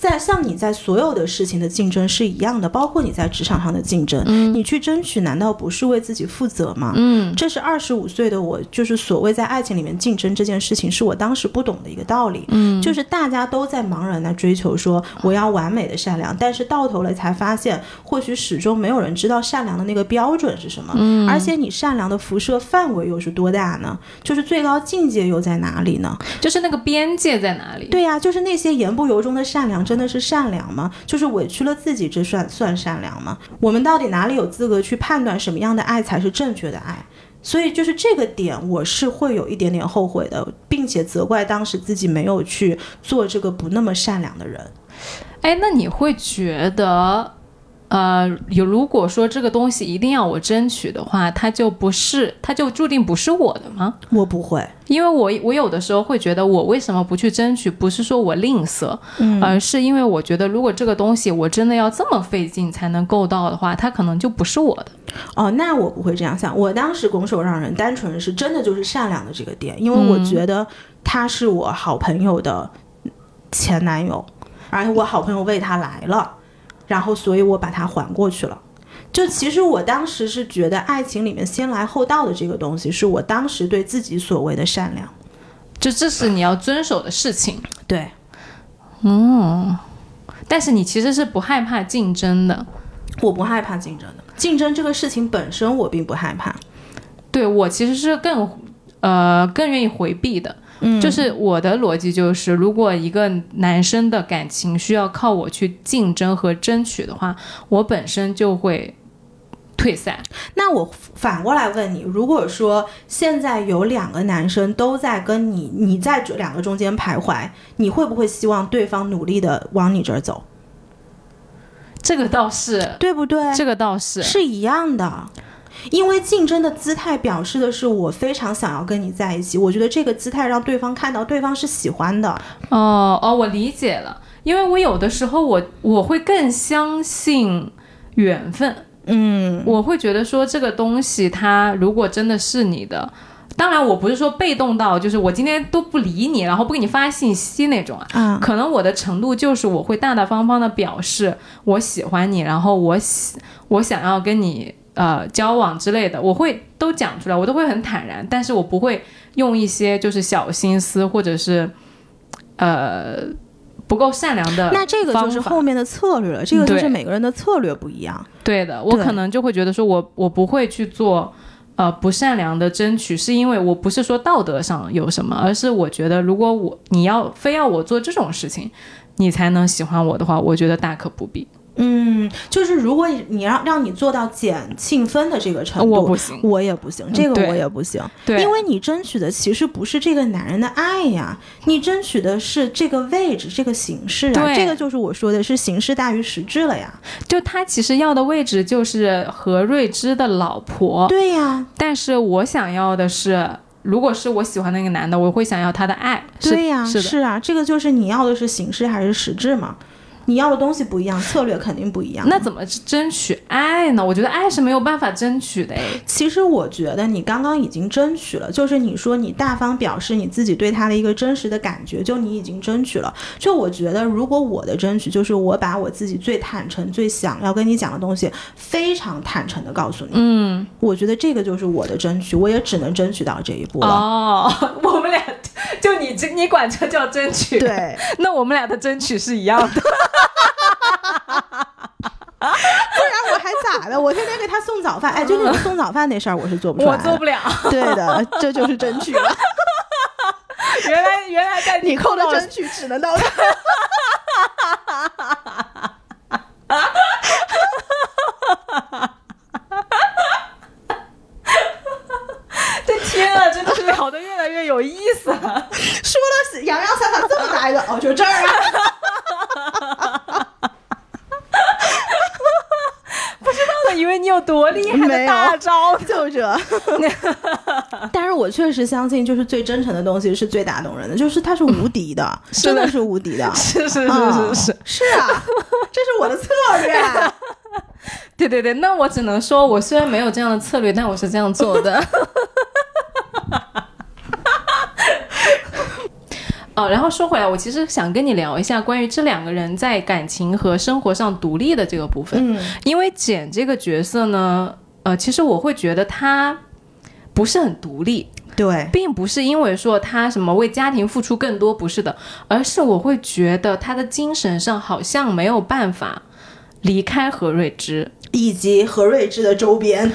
你在所有的事情的竞争是一样的，包括你在职场上的竞争，你去争取难道不是为自己负责吗？这是25岁的我，就是所谓在爱情里面竞争这件事情是我当时不懂的一个道理。就是大家都在茫然的追求说我要完美的善良，但是到头来才发现或许始终没有人知道善良的那个标准是什么，而且你善良的辐射范围又是多大呢？就是最高境界又在哪里呢？ 就是那个边界在哪里？ 对呀，就是那些言不由衷的善良真的是善良吗？就是委屈了自己这算善良吗？我们到底哪里有资格去判断什么样的爱才是正确的爱？所以就是这个点我是会有一点点后悔的，并且责怪当时自己没有去做这个不那么善良的人。 那你会觉得如果说这个东西一定要我争取的话，它就注定不是我的吗？ 我不会， 因为我有的时候会觉得我为什么不去争取，不是说我吝啬，而是因为我觉得如果这个东西我真的要这么费劲才能够到的话，它可能就不是我的。 那我不会这样想，我当时拱手让人单纯是真的就是善良的这个点，因为我觉得他是我好朋友的前男友，而且我好朋友为他来了，然后所以我把它还过去了。就其实我当时是觉得爱情里面先来后到的这个东西是我当时对自己所谓的善良， 就这是你要遵守的事情。 对， 但是你其实是不害怕竞争的。 我不害怕竞争的，竞争这个事情本身我并不害怕。 对，我其实是更愿意回避的。就是我的逻辑就是，如果一个男生的感情需要靠我去竞争和争取的话，我本身就会退赛。 那我反过来问你，如果说现在有2个男生都在跟你在2个中间徘徊，你会不会希望对方努力的往你这儿走？ 这个倒是， 对不对？ 这个倒是一样的。因为竞争的姿态表示的是我非常想要跟你在一起，我觉得这个姿态让对方看到对方是喜欢的。 我理解了。因为我有的时候我会更相信缘分。我会觉得说这个东西它如果真的是你的，当然我不是说被动到就是我今天都不理你然后不给你发信息那种可能我的程度就是我会大大方方的表示我喜欢你，然后我想要跟你交往之类的，我会都讲出来，我都会很坦然，但是我不会用一些就是小心思或者是不够善良的方法。 那这个就是后面的策略了，这个就是每个人的策略不一样。 对的，我可能就会觉得说我不会去做不善良的争取，是因为我不是说道德上有什么，而是我觉得如果你非要我做这种事情你才能喜欢我的话，我觉得大可不必。 就是如果你让你做到减庆分的这个程度， 我不行， 我也不行，这个我也不行。 对， 因为你争取的其实不是这个男人的爱呀，你争取的是这个位置，这个形式啊，这个就是我说的是形式大于实质了呀。就他其实要的位置就是何瑞芝的老婆。 对呀， 但是我想要的是，如果是我喜欢那个男的，我会想要他的爱。 对呀，是啊，这个就是你要的是形式还是实质嘛？你要的东西不一样，策略肯定不一样。 那怎么争取爱呢？我觉得爱是没有办法争取的。 其实我觉得你刚刚已经争取了，就是你说你大方表示你自己对他的一个真实的感觉，就你已经争取了。就我觉得如果我的争取就是我把我自己最坦诚最想要跟你讲的东西非常坦诚的告诉你，我觉得这个就是我的争取，我也只能争取到这一步了。 我们俩就你管这叫争取， 对， 那我们俩的争取是一样的。 不然我还咋的？我天天给他送早饭，就那个送早饭那事儿我是做不出来的， 我做不了。对的，这就是争取了。 原来在你扣的争取只能到这。 天啊，真的是聊得越来越有意思了。 说了洋洋洒洒这么大一个，就这儿啊。 不知道的以为你有多厉害的大招， 就这。但是我确实相信，就是最真诚的东西是最打动人的，就是它是无敌的，真的是无敌的。 是是啊，这是我的策略。 对，那我只能说，我虽然没有这样的策略，但我是这样做的。 然后说回来，我其实想跟你聊一下关于这两个人在感情和生活上独立的这个部分。因为简这个角色呢，其实我会觉得他不是很独立。 对， 并不是因为说他什么为家庭付出更多，不是的，而是我会觉得他的精神上好像没有办法离开何瑞芝以及何瑞芝的周边。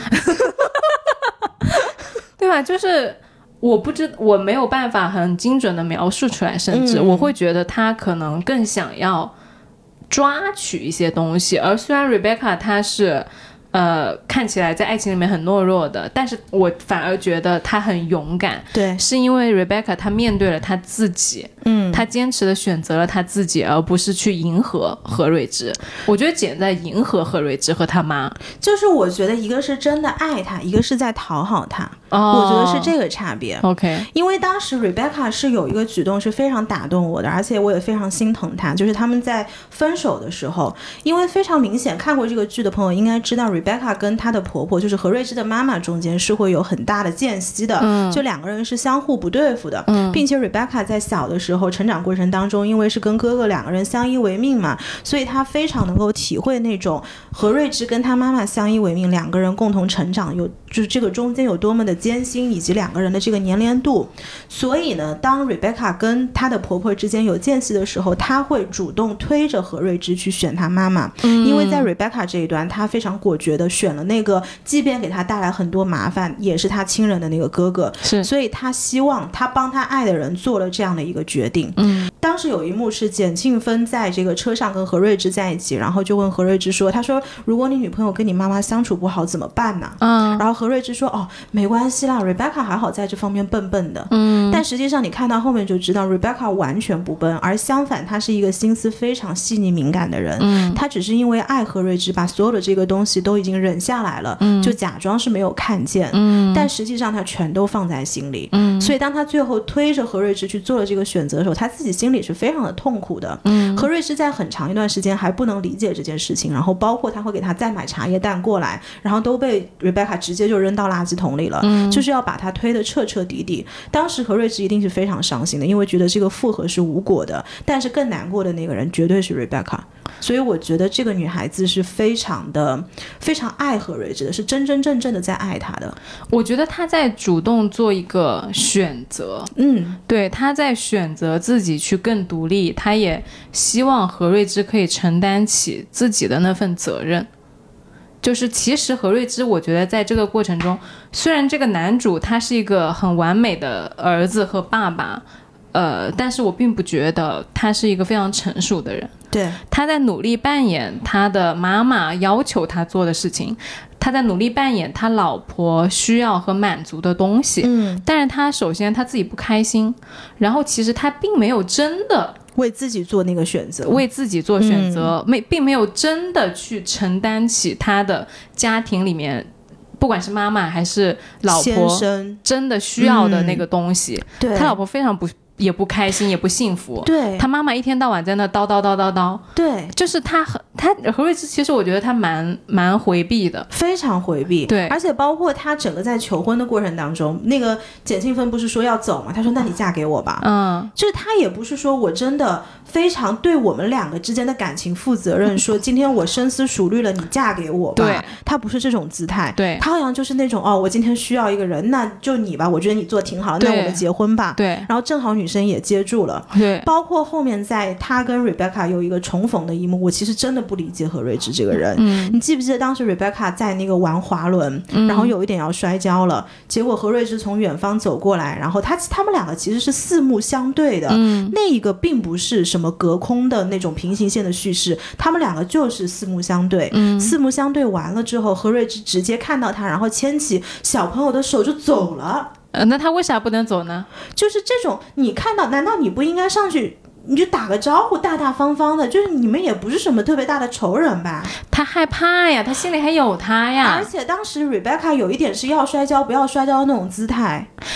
对吧？就是我没有办法很精准的描述出来，甚至我会觉得他可能更想要抓取一些东西。而虽然 Rebecca 她是看起来在爱情里面很懦弱的，但是我反而觉得她很勇敢。 对， 是因为 Rebecca 她面对了她自己，她坚持的选择了她自己，而不是去迎合何瑞芝。我觉得简在迎合何瑞芝和她妈， 就是我觉得一个是真的爱她，一个是在讨好她。我觉得是这个差别。 OK， 因为当时 Rebecca 是有一个举动是非常打动我的，而且我也非常心疼她，就是他们在分手的时候，因为非常明显，看过这个剧的朋友应该知道 Rebecca 跟她的婆婆，就是何瑞芝的妈妈中间是会有很大的间隙的，就两个人是相互不对付的，并且 Rebecca 在小的时候成长过程当中，因为是跟哥哥两个人相依为命嘛，所以她非常能够体会那种何瑞芝跟她妈妈相依为命，两个人共同成长，就是这个中间有多么的艰辛，以及两个人的这个粘连度。所以呢，当 Rebecca 跟她的婆婆之间有间隙的时候，她会主动推着何瑞芝去选她妈妈，因为在 Rebecca 这一端，她非常果决的选了那个即便给她带来很多麻烦也是她亲人的那个哥哥， 是， 所以她希望她帮她爱的人做了这样的一个决定。当时有一幕是简庆芬在这个车上跟何瑞芝在一起，然后就问何瑞芝说，他说如果你女朋友跟你妈妈相处不好怎么办呢？然后何瑞芝说，哦，没关系啦， Rebecca 还好在这方面笨笨的。但实际上你看到后面就知道 Rebecca 完全不笨，而相反她是一个心思非常细腻敏感的人。她只是因为爱何瑞芝，把所有的这个东西都已经忍下来了，就假装是没有看见，但实际上她全都放在心里。所以当她最后推着何瑞芝去做了这个选择的时候，她自己心里是非常的痛苦的。何瑞芝在很长一段时间还不能理解这件事情，然后包括他会给他再买茶叶蛋过来，然后都被 Rebecca 直接就扔到垃圾桶里了，就是要把他推得彻彻底底。当时何瑞芝一定是非常伤心的，因为觉得这个复合是无果的，但是更难过的那个人绝对是 Rebecca。所以我觉得这个女孩子是非常爱何瑞芝的，是真真正正的在爱她的。 我觉得她在主动做一个选择，对，她在选择自己去更独立，她也希望何瑞芝可以承担起自己的那份责任。就是其实何瑞芝我觉得在这个过程中，虽然这个男主他是一个很完美的儿子和爸爸，但是我并不觉得他是一个非常成熟的人。 对， 他在努力扮演他的妈妈要求他做的事情，他在努力扮演他老婆需要和满足的东西。但是他首先他自己不开心，然后其实他并没有真的为自己做那个选择， 为自己做选择，并没有真的去承担起他的家庭里面不管是妈妈还是老婆真的需要的那个东西。对，他老婆非常也不开心也不幸福， 对， 他妈妈一天到晚在那叨叨叨叨叨， 对， 就是他何瑞芝其实我觉得他蛮回避的， 非常回避。 对， 而且包括他整个在求婚的过程当中，那个简庆芬不是说要走吗？他说那你嫁给我吧。就是他也不是说我真的非常对我们两个之间的感情负责任，说今天我深思熟虑了，你嫁给我吧。对，他不是这种姿态。 对， 他好像就是那种我今天需要一个人，那就你吧，我觉得你做挺好，那我们结婚吧。 对， 然后正好女生也接住了。 对， 包括后面在他跟 Rebecca 有一个重逢的一幕，我其实真的不理解何瑞芝这个人。你记不记得当时 Rebecca 在那个玩滑轮，然后有一点要摔跤了，结果何瑞芝从远方走过来，然后他们两个其实是四目相对的。那一个并不是什么隔空的那种平行线的叙事，他们两个就是四目相对。四目相对完了之后，何瑞芝直接看到他，然后牵起小朋友的手就走了。 那他为啥不能走呢？ 就是这种你看到，难道你不应该上去你就打个招呼，大大方方的，就是你们也不是什么特别大的仇人吧？ 他害怕呀，他心里还有他呀。 而且当时 Rebecca 有一点是要摔跤不要摔跤的那种姿态。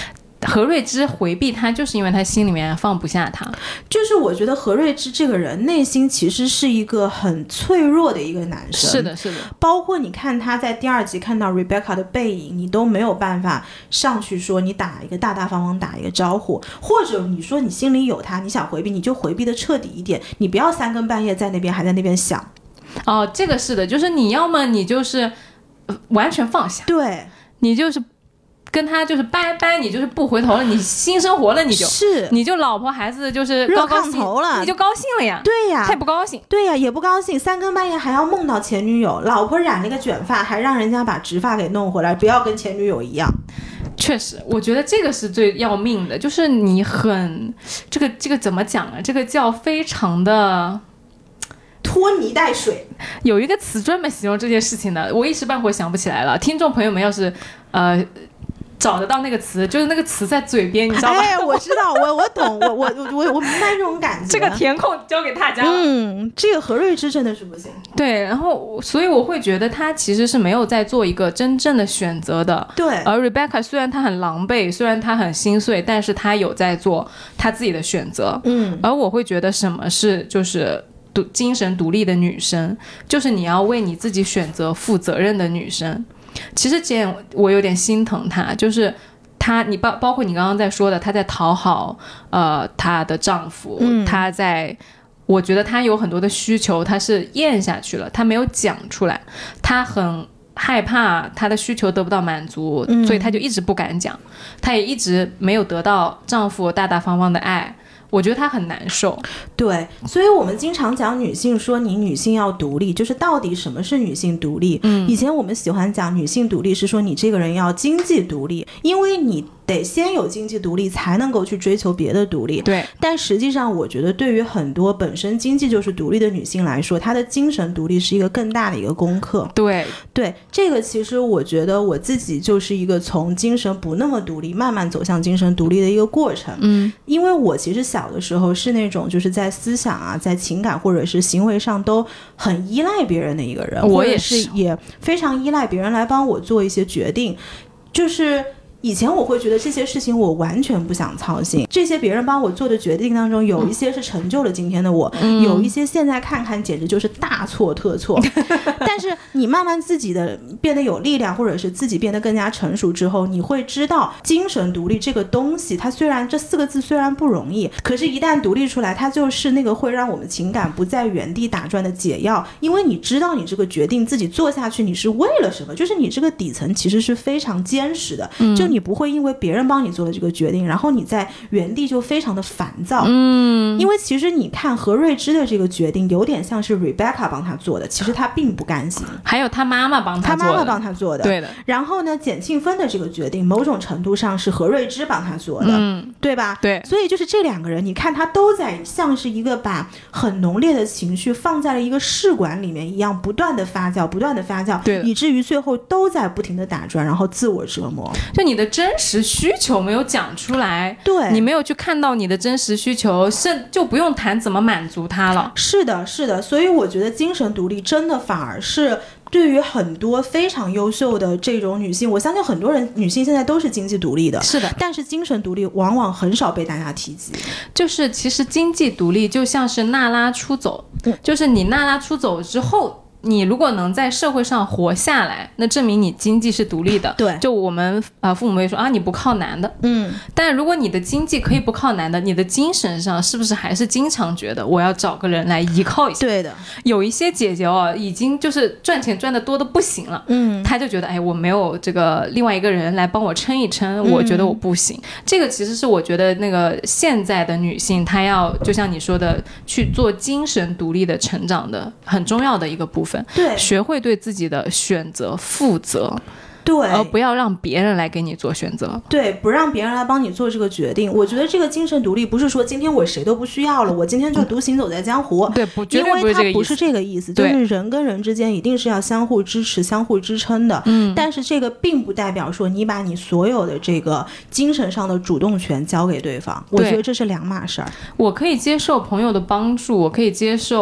何瑞芝回避他，就是因为他心里面放不下他。 就是我觉得何瑞芝这个人内心其实是一个很脆弱的一个男生。 是的，是的。 包括你看他在第2集看到 Rebecca 的背影，你都没有办法上去说你打一个大大方方打一个招呼，或者你说你心里有他，你想回避，你就回避的彻底一点，你不要3更半夜在那边还在那边想。 哦，这个是的，就是你要么你就是完全放下， 对， 你就是跟他就是拜拜，你就是不回头了，你新生活了，你就老婆孩子就是高高兴热炕头了， 你就高兴了呀。 对呀， 他也不高兴。 对呀，也不高兴，3更半夜还要梦到前女友，老婆染了个卷发，还让人家把直发给弄回来，不要跟前女友一样。 确实，我觉得这个是最要命的，就是你很这个怎么讲呢？这个叫非常的拖泥带水。 有一个词专门形容这件事情的，我一时半会想不起来了。听众朋友们要是找得到那个词，就是那个词在嘴边，你知道吗？ 哎，我知道，我懂，我明白这种感觉。 这个填空交给大家了。 这个何瑞芝真的是不行。 对，然后所以我会觉得他其实是没有在做一个真正的选择的。 对。 而 Rebecca 虽然她很狼狈，虽然她很心碎，但是她有在做她自己的选择。而我会觉得什么是就是精神独立的女生，就是你要为你自己选择负责任的女生。其实Jane我有点心疼她，就是她，你包括你刚刚在说的，她在讨好她的丈夫，她在，我觉得她有很多的需求，她是咽下去了，她没有讲出来，她很害怕她的需求得不到满足，所以她就一直不敢讲，她也一直没有得到丈夫大大方方的爱。我觉得她很难受。 对，所以我们经常讲女性说你女性要独立，就是到底什么是女性独立。以前我们喜欢讲女性独立是说你这个人要经济独立，因为你得先有经济独立才能够去追求别的独立。 对， 但实际上我觉得对于很多本身经济就是独立的女性来说，她的精神独立是一个更大的一个功课。 对， 这个其实我觉得我自己就是一个从精神不那么独立慢慢走向精神独立的一个过程。因为我其实小的时候是那种就是在思想啊，在情感或者是行为上都很依赖别人的一个人， 我也是， 也非常依赖别人来帮我做一些决定。就是以前我会觉得这些事情我完全不想操心，这些别人帮我做的决定当中，有一些是成就了今天的我，有一些现在看看简直就是大错特错。但是你慢慢自己的变得有力量，或者是自己变得更加成熟之后，你会知道精神独立这个东西，它虽然这4个字虽然不容易，可是一旦独立出来，它就是那个会让我们情感不在原地打转的解药。因为你知道你这个决定自己做下去你是为了什么，就是你这个底层其实是非常坚实的，就你不会因为别人帮你做了这个决定，然后你在原地就非常的烦躁。因为其实你看何瑞芝的这个决定有点像是 Rebecca 帮他做的，其实他并不甘心， 还有他妈妈帮他做的， 对的。 然后呢，简庆芬的这个决定某种程度上是何瑞芝帮他做的，对吧？ 对。 所以就是这2个人，你看他都在像是一个把很浓烈的情绪放在了一个试管里面一样，不断的发酵， 对， 以至于最后都在不停的打转，然后自我折磨。 就你的真实需求没有讲出来， 对， 你没有去看到你的真实需求，就不用谈怎么满足它了。 是的，所以我觉得精神独立真的反而是对于很多非常优秀的这种女性，我相信很多女性现在都是经济独立的， 是的， 但是精神独立往往很少被大家提及。 就是其实经济独立就像是娜拉出走，就是你娜拉出走之后，你如果能在社会上活下来，那证明你经济是独立的。 对， 就我们父母会说啊，你不靠男的。但如果你的经济可以不靠男的，你的精神上是不是还是经常觉得我要找个人来依靠一下？ 对的， 有一些姐姐已经就是赚钱赚得多的不行了，她就觉得哎，我没有这个另外一个人来帮我撑一撑，我觉得我不行。这个其实是我觉得那个现在的女性，她要就像你说的去做精神独立的成长的很重要的一个部分。 对， 学会对自己的选择负责。 对， 而不要让别人来给你做选择。 对，不让别人来帮你做这个决定。我觉得这个精神独立不是说今天我谁都不需要了，我今天就独行走在江湖。 对，绝对不是这个意思。因为它不是这个意思，就是人跟人之间一定是要相互支持、相互支撑的。但是这个并不代表说你把你所有的这个精神上的主动权交给对方。我觉得这是两码事儿。 我可以接受朋友的帮助，我可以接受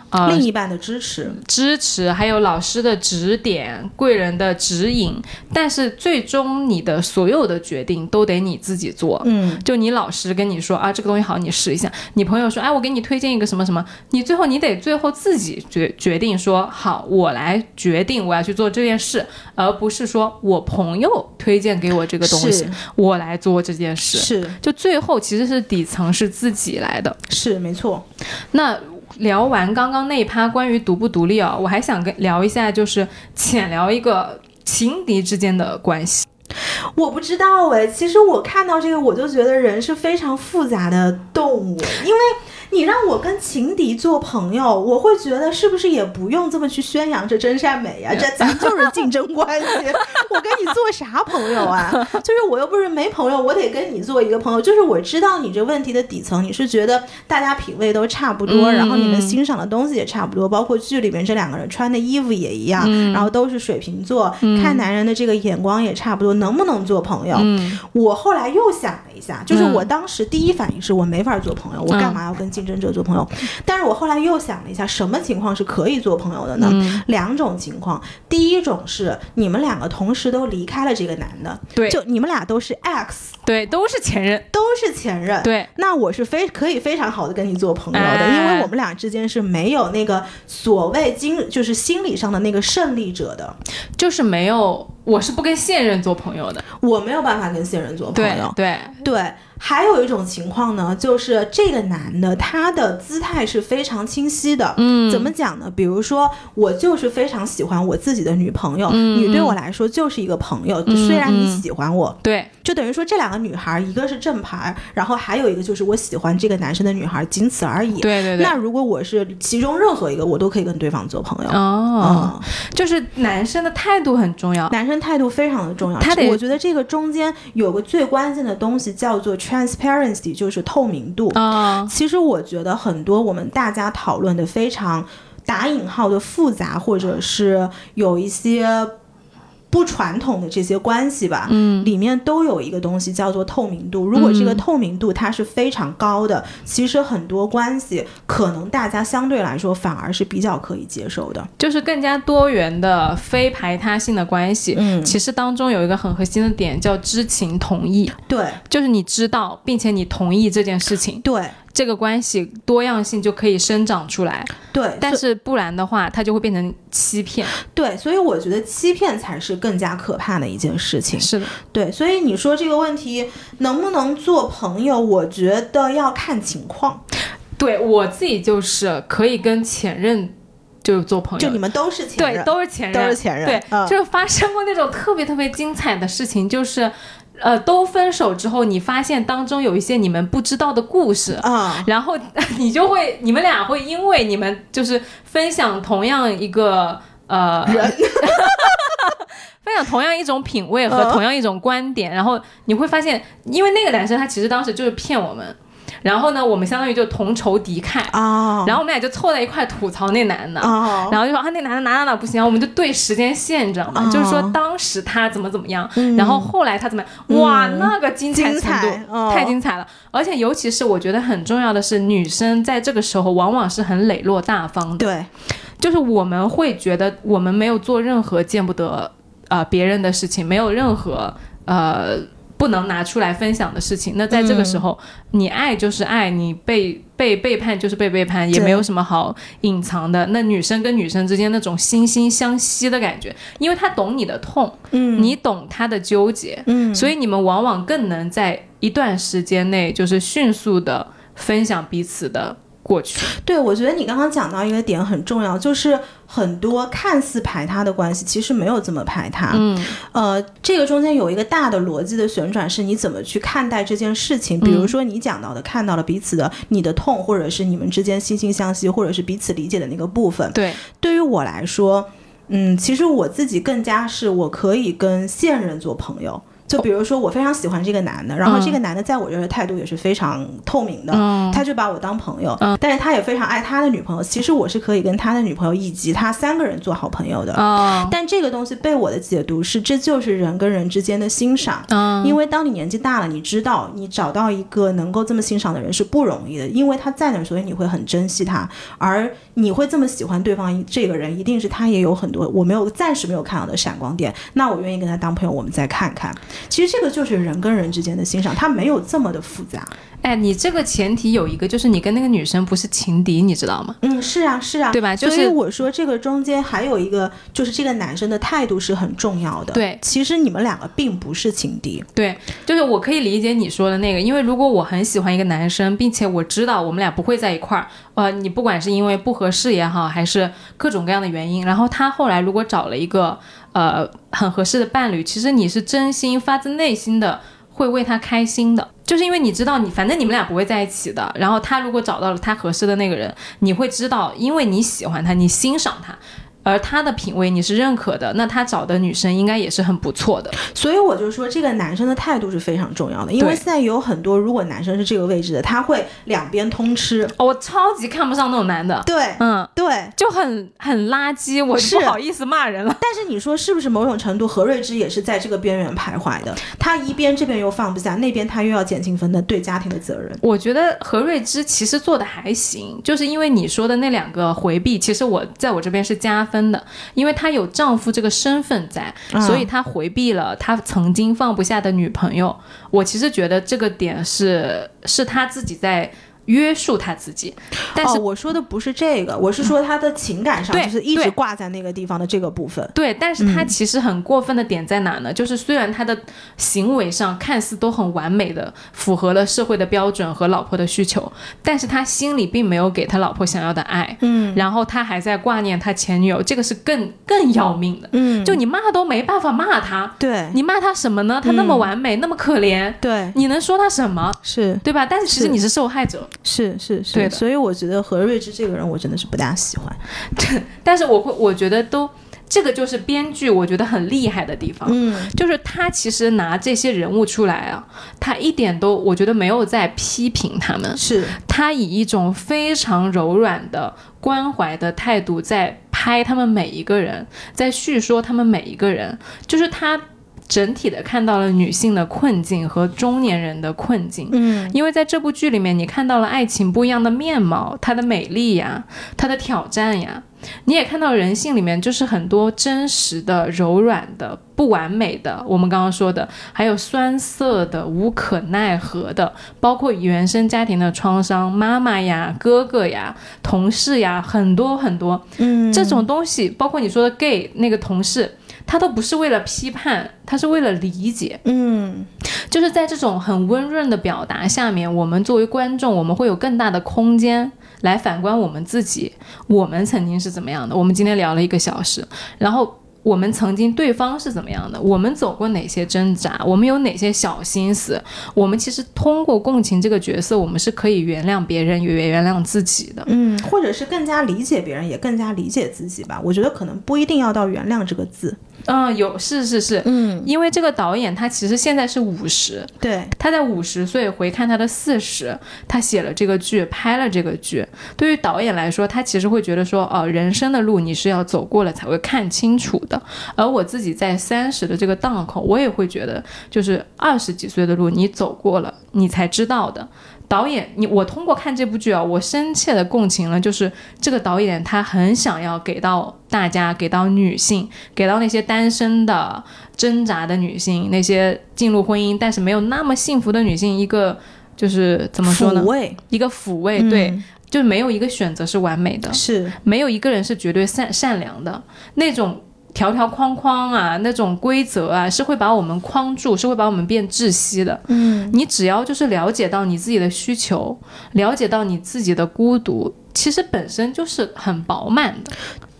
另一半的支持， 还有老师的指点、贵人的指引，但是最终你的所有的决定都得你自己做。就你老师跟你说啊，这个东西好，你试一下；你朋友说，哎，我给你推荐一个什么什么，你最后自己决定说，好，我来决定我要去做这件事，而不是说我朋友推荐给我这个东西，我来做这件事。 是， 就最后其实是底层是自己来的。 是，没错。 那聊完刚刚那一趴关于独不独立我还想聊一下，就是浅聊一个情敌之间的关系。 我不知道其实我看到这个我就觉得人是非常复杂的动物，因为你让我跟情敌做朋友，我会觉得是不是也不用这么去宣扬着真善美这咱就是竞争关系我跟你做啥朋友啊？就是我又不是没朋友，我得跟你做一个朋友。就是我知道你这问题的底层，你是觉得大家品味都差不多，然后你们欣赏的东西也差不多，包括剧里面这两个人穿的衣服也一样，然后都是水瓶座，看男人的这个眼光也差不多，能不能做朋友？我后来又想了一下，就是我当时第一反应是我没法做朋友，我干嘛要跟竞争者做朋友？但是我后来又想了一下，什么情况是可以做朋友的呢？两种情况。第一种是你们两个同时都离开了这个男的， 对， 就你们俩都是 X， 对，都是前任， 对，那我是可以非常好的跟你做朋友的，因为我们俩之间是没有那个所谓就是心理上的那个胜利者的， 就是没有，我是不跟现任做朋友的， 我没有办法跟现任做朋友， 对。 还有一种情况呢，就是这个男的他的姿态是非常清晰的。怎么讲呢？比如说我就是非常喜欢我自己的女朋友，你对我来说就是一个朋友，虽然你喜欢我， 对， 就等于说这两个女孩一个是正牌，然后还有一个就是我喜欢这个男生的女孩，仅此而已。 对。 那如果我是其中任何一个，我都可以跟对方做朋友。 就是男生的态度很重要， 男生态度非常的重要。我觉得这个中间有个最关键的东西叫做transparency， 就是透明度。其实我觉得很多我们大家讨论的非常打引号的复杂，或者是有一些不传统的这些关系吧，里面都有一个东西叫做透明度。如果这个透明度它是非常高的，其实很多关系可能大家相对来说反而是比较可以接受的， 就是更加多元的非排他性的关系。其实当中有一个很核心的点叫知情同意。 对， 就是你知道并且你同意这件事情， 对， 这个关系多样性就可以生长出来。 对， 但是不然的话它就会变成欺骗。 对，所以我觉得欺骗才是更加可怕的一件事情。 是的， 对，所以你说这个问题能不能做朋友，我觉得要看情况。 对，我自己就是可以跟前任就做朋友， 就你们都是前任， 对，都是前任，对，就是发生过那种特别特别精彩的事情，就是都分手之后，你发现当中有一些你们不知道的故事然后你们俩会因为你们就是分享同样一个人分享同样一种品味和同样一种观点然后你会发现，因为那个男生他其实当时就是骗我们，然后呢我们相当于就同仇敌忾然后我们俩就凑在一块吐槽那男的然后就说那男的哪不行我们就对时间线，你知道吗就是说当时他怎么样然后后来他怎么样哇那个精彩程度太精彩了而且尤其是我觉得很重要的是，女生在这个时候往往是很磊落大方的。 对， 就是我们会觉得我们没有做任何见不得别人的事情，没有任何不能拿出来分享的事情。那在这个时候你爱就是爱，你被背叛就是被背叛，也没有什么好隐藏的。那女生跟女生之间那种惺惺相惜的感觉，因为她懂你的痛你懂她的纠结所以你们往往更能在一段时间内就是迅速的分享彼此的过去。 对，我觉得你刚刚讲到一个点很重要，就是很多看似排他的关系其实没有这么排他这个中间有一个大的逻辑的旋转，是你怎么去看待这件事情。比如说你讲到的看到了彼此的你的痛，或者是你们之间惺惺相惜，或者是彼此理解的那个部分。 对， 对于我来说其实我自己更加是我可以跟现任做朋友， 就比如说我非常喜欢这个男的，然后这个男的在我这儿的态度也是非常透明的，他就把我当朋友，但是他也非常爱他的女朋友，其实我是可以跟他的女朋友以及他3个人做好朋友的，但这个东西被我的解读是这就是人跟人之间的欣赏，因为当你年纪大了，你知道你找到一个能够这么欣赏的人是不容易的，因为他在那儿，所以你会很珍惜他，而你会这么喜欢对方这个人，一定是他也有很多我暂时没有看到的闪光点，那我愿意跟他当朋友，我们再看看。其实这个就是人跟人之间的欣赏，它没有这么的复杂。 你这个前提有一个，就是你跟那个女生不是情敌，你知道吗？ 是啊，对吧？所以我说这个中间还有一个，就是这个男生的态度是很重要的。 对， 其实你们2个并不是情敌。 对，就是我可以理解你说的那个，因为如果我很喜欢一个男生，并且我知道我们俩不会在一块儿，你不管是因为不合适也好，还是各种各样的原因，然后他后来如果找了一个很合适的伴侣，其实你是真心发自内心的会为他开心的，就是因为你知道反正你们俩不会在一起的，然后他如果找到了他合适的那个人，你会知道因为你喜欢他，你欣赏他，而他的品味你是认可的，那他找的女生应该也是很不错的。 所以我就说这个男生的态度是非常重要的，因为现在有很多如果男生是这个位置的，他会两边通吃。 我超级看不上那种男的。 对，对， 就很垃圾，我不好意思骂人了。 但是你说是不是某种程度何瑞芝也是在这个边缘徘徊的，他一边这边又放不下，那边他又要减轻分的对家庭的责任。 我觉得何瑞芝其实做的还行，就是因为你说的那2个回避，其实在我这边是加分的，因为她有丈夫这个身份在，所以她回避了她曾经放不下的女朋友。我其实觉得这个点是她自己在约束她自己。但是我说的不是这个，我是说她的情感上就是一直挂在那个地方的这个部分。 对，但是她其实很过分的点在哪呢？就是虽然她的行为上看似都很完美的符合了社会的标准和老婆的需求，但是她心里并没有给她老婆想要的爱。然后她还在挂念她前女友，这个是更要命的。就你骂都没办法骂她， 对， 你骂她什么呢？她那么完美，那么可怜，对，你能说她什么？ 是对吧？但是其实你是受害者。 是，对，所以我觉得何瑞芝这个人我真的是不大喜欢。 但是我觉得这个就是编剧我觉得很厉害的地方，就是他其实拿这些人物出来啊，他一点都我觉得没有在批评他们， 是他以一种非常柔软的关怀的态度在拍他们每一个人，在叙说他们每一个人，就是他整体的看到了女性的困境和中年人的困境。因为在这部剧里面你看到了爱情不一样的面貌，它的美丽呀，它的挑战呀，你也看到人性里面就是很多真实的柔软的不完美的，我们刚刚说的还有酸涩的无可奈何的，包括原生家庭的创伤，妈妈呀哥哥呀同事呀，很多很多这种东西，包括你说的 gay 那个同事，他都不是为了批判，他是为了理解。就是在这种很温润的表达下面，我们作为观众我们会有更大的空间来反观我们自己，我们曾经是怎么样的，我们今天聊了1个小时，然后我们曾经对方是怎么样的，我们走过哪些挣扎，我们有哪些小心思，我们其实通过共情这个角色，我们是可以原谅别人也原谅自己的。 或者是更加理解别人也更加理解自己吧，我觉得可能不一定要到原谅这个字。 是，因为这个导演他其实现在是50， 对， 他在50岁回看他的40，他写了这个剧，拍了这个剧。对于导演来说，他其实会觉得说，人生的路你是要走过了才会看清楚的。而我自己在30的这个档口，我也会觉得，就是20几岁的路你走过了，你才知道的。导演，我通过看这部剧啊，我深切的共情了，就是这个导演他很想要给到大家，给到女性，给到那些单身的挣扎的女性，那些进入婚姻但是没有那么幸福的女性，一个就是怎么说呢，一个抚慰。对，就是没有一个选择是完美的， 是没有一个人是绝对善良的，那种条条框框啊，那种规则啊，是会把我们框住，是会把我们变窒息的。你只要就是了解到你自己的需求，了解到你自己的孤独，其实本身就是很饱满的。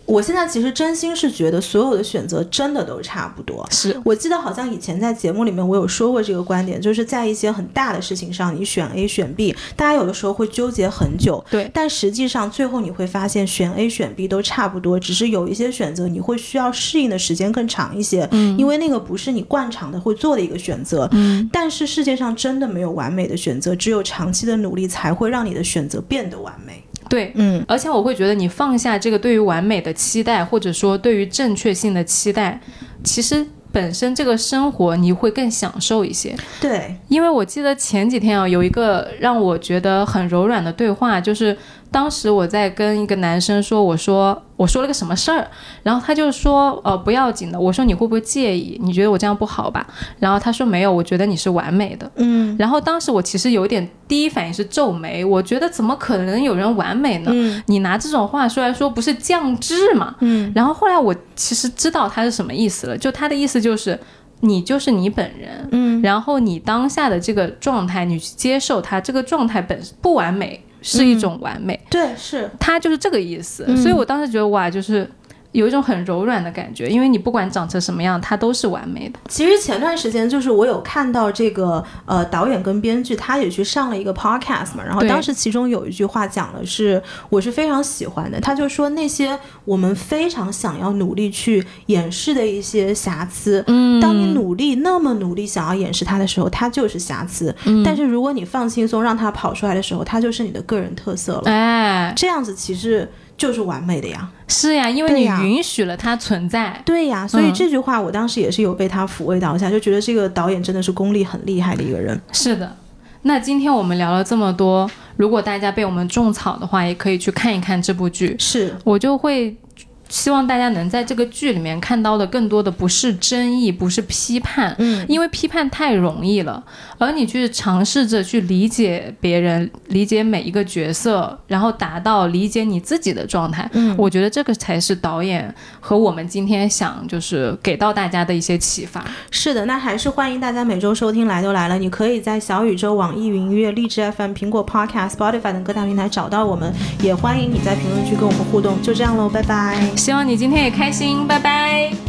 我现在其实真心是觉得所有的选择真的都差不多。 是我记得好像以前在节目里面我有说过这个观点，就是在一些很大的事情上你选 A 选 B， 大家有的时候会纠结很久， 对， 但实际上最后你会发现选 A 选 B 都差不多，只是有一些选择你会需要适应的时间更长一些，因为那个不是你惯常的会做的一个选择，但是世界上真的没有完美的选择，只有长期的努力才会让你的选择变得完美。 对，而且我会觉得你放下这个对于完美的期待，或者说对于正确性的期待，其实本身这个生活你会更享受一些。 对， 因为我记得前几天有一个让我觉得很柔软的对话，就是当时我在跟一个男生说，我说了个什么事儿，然后他就说不要紧的，我说你会不会介意，你觉得我这样不好吧，然后他说没有，我觉得你是完美的。然后当时我其实有一点第一反应是皱眉，我觉得怎么可能有人完美呢，你拿这种话出来说不是降智吗？然后后来我其实知道他是什么意思了，就他的意思就是你就是你本人，然后你当下的这个状态你去接受它，这个状态本不完美是一种完美， 对，是他就是这个意思，所以我当时觉得哇，就是有一种很柔软的感觉，因为你不管长成什么样它都是完美的。 其实前段时间就是我有看到这个导演跟编剧他也去上了一个 podcast 嘛，然后当时其中有一句话讲的是我是非常喜欢的，他就说那些我们非常想要努力去掩饰的一些瑕疵，当你那么努力想要掩饰它的时候它就是瑕疵，但是如果你放轻松让它跑出来的时候它就是你的个人特色了，这样子其实就是完美的呀。 是呀，因为你允许了它存在。 对呀，所以这句话我当时也是有被他抚慰到一下，就觉得这个导演真的是功力很厉害的一个人。 是的，那今天我们聊了这么多，如果大家被我们种草的话，也可以去看一看这部剧。 是， 我就会希望大家能在这个剧里面看到的更多的不是争议，不是批判，因为批判太容易了，而你去尝试着去理解别人，理解每一个角色，然后达到理解你自己的状态，我觉得这个才是导演和我们今天想就是给到大家的一些启发。 是的，那还是欢迎大家每周收听来都来了，你可以在小宇宙、网易云音乐、荔枝 FM、苹果 Podcast、Spotify 等各大平台找到我们，也欢迎你在评论区跟我们互动。就这样咯，拜拜。 希望你今天也开心，拜拜。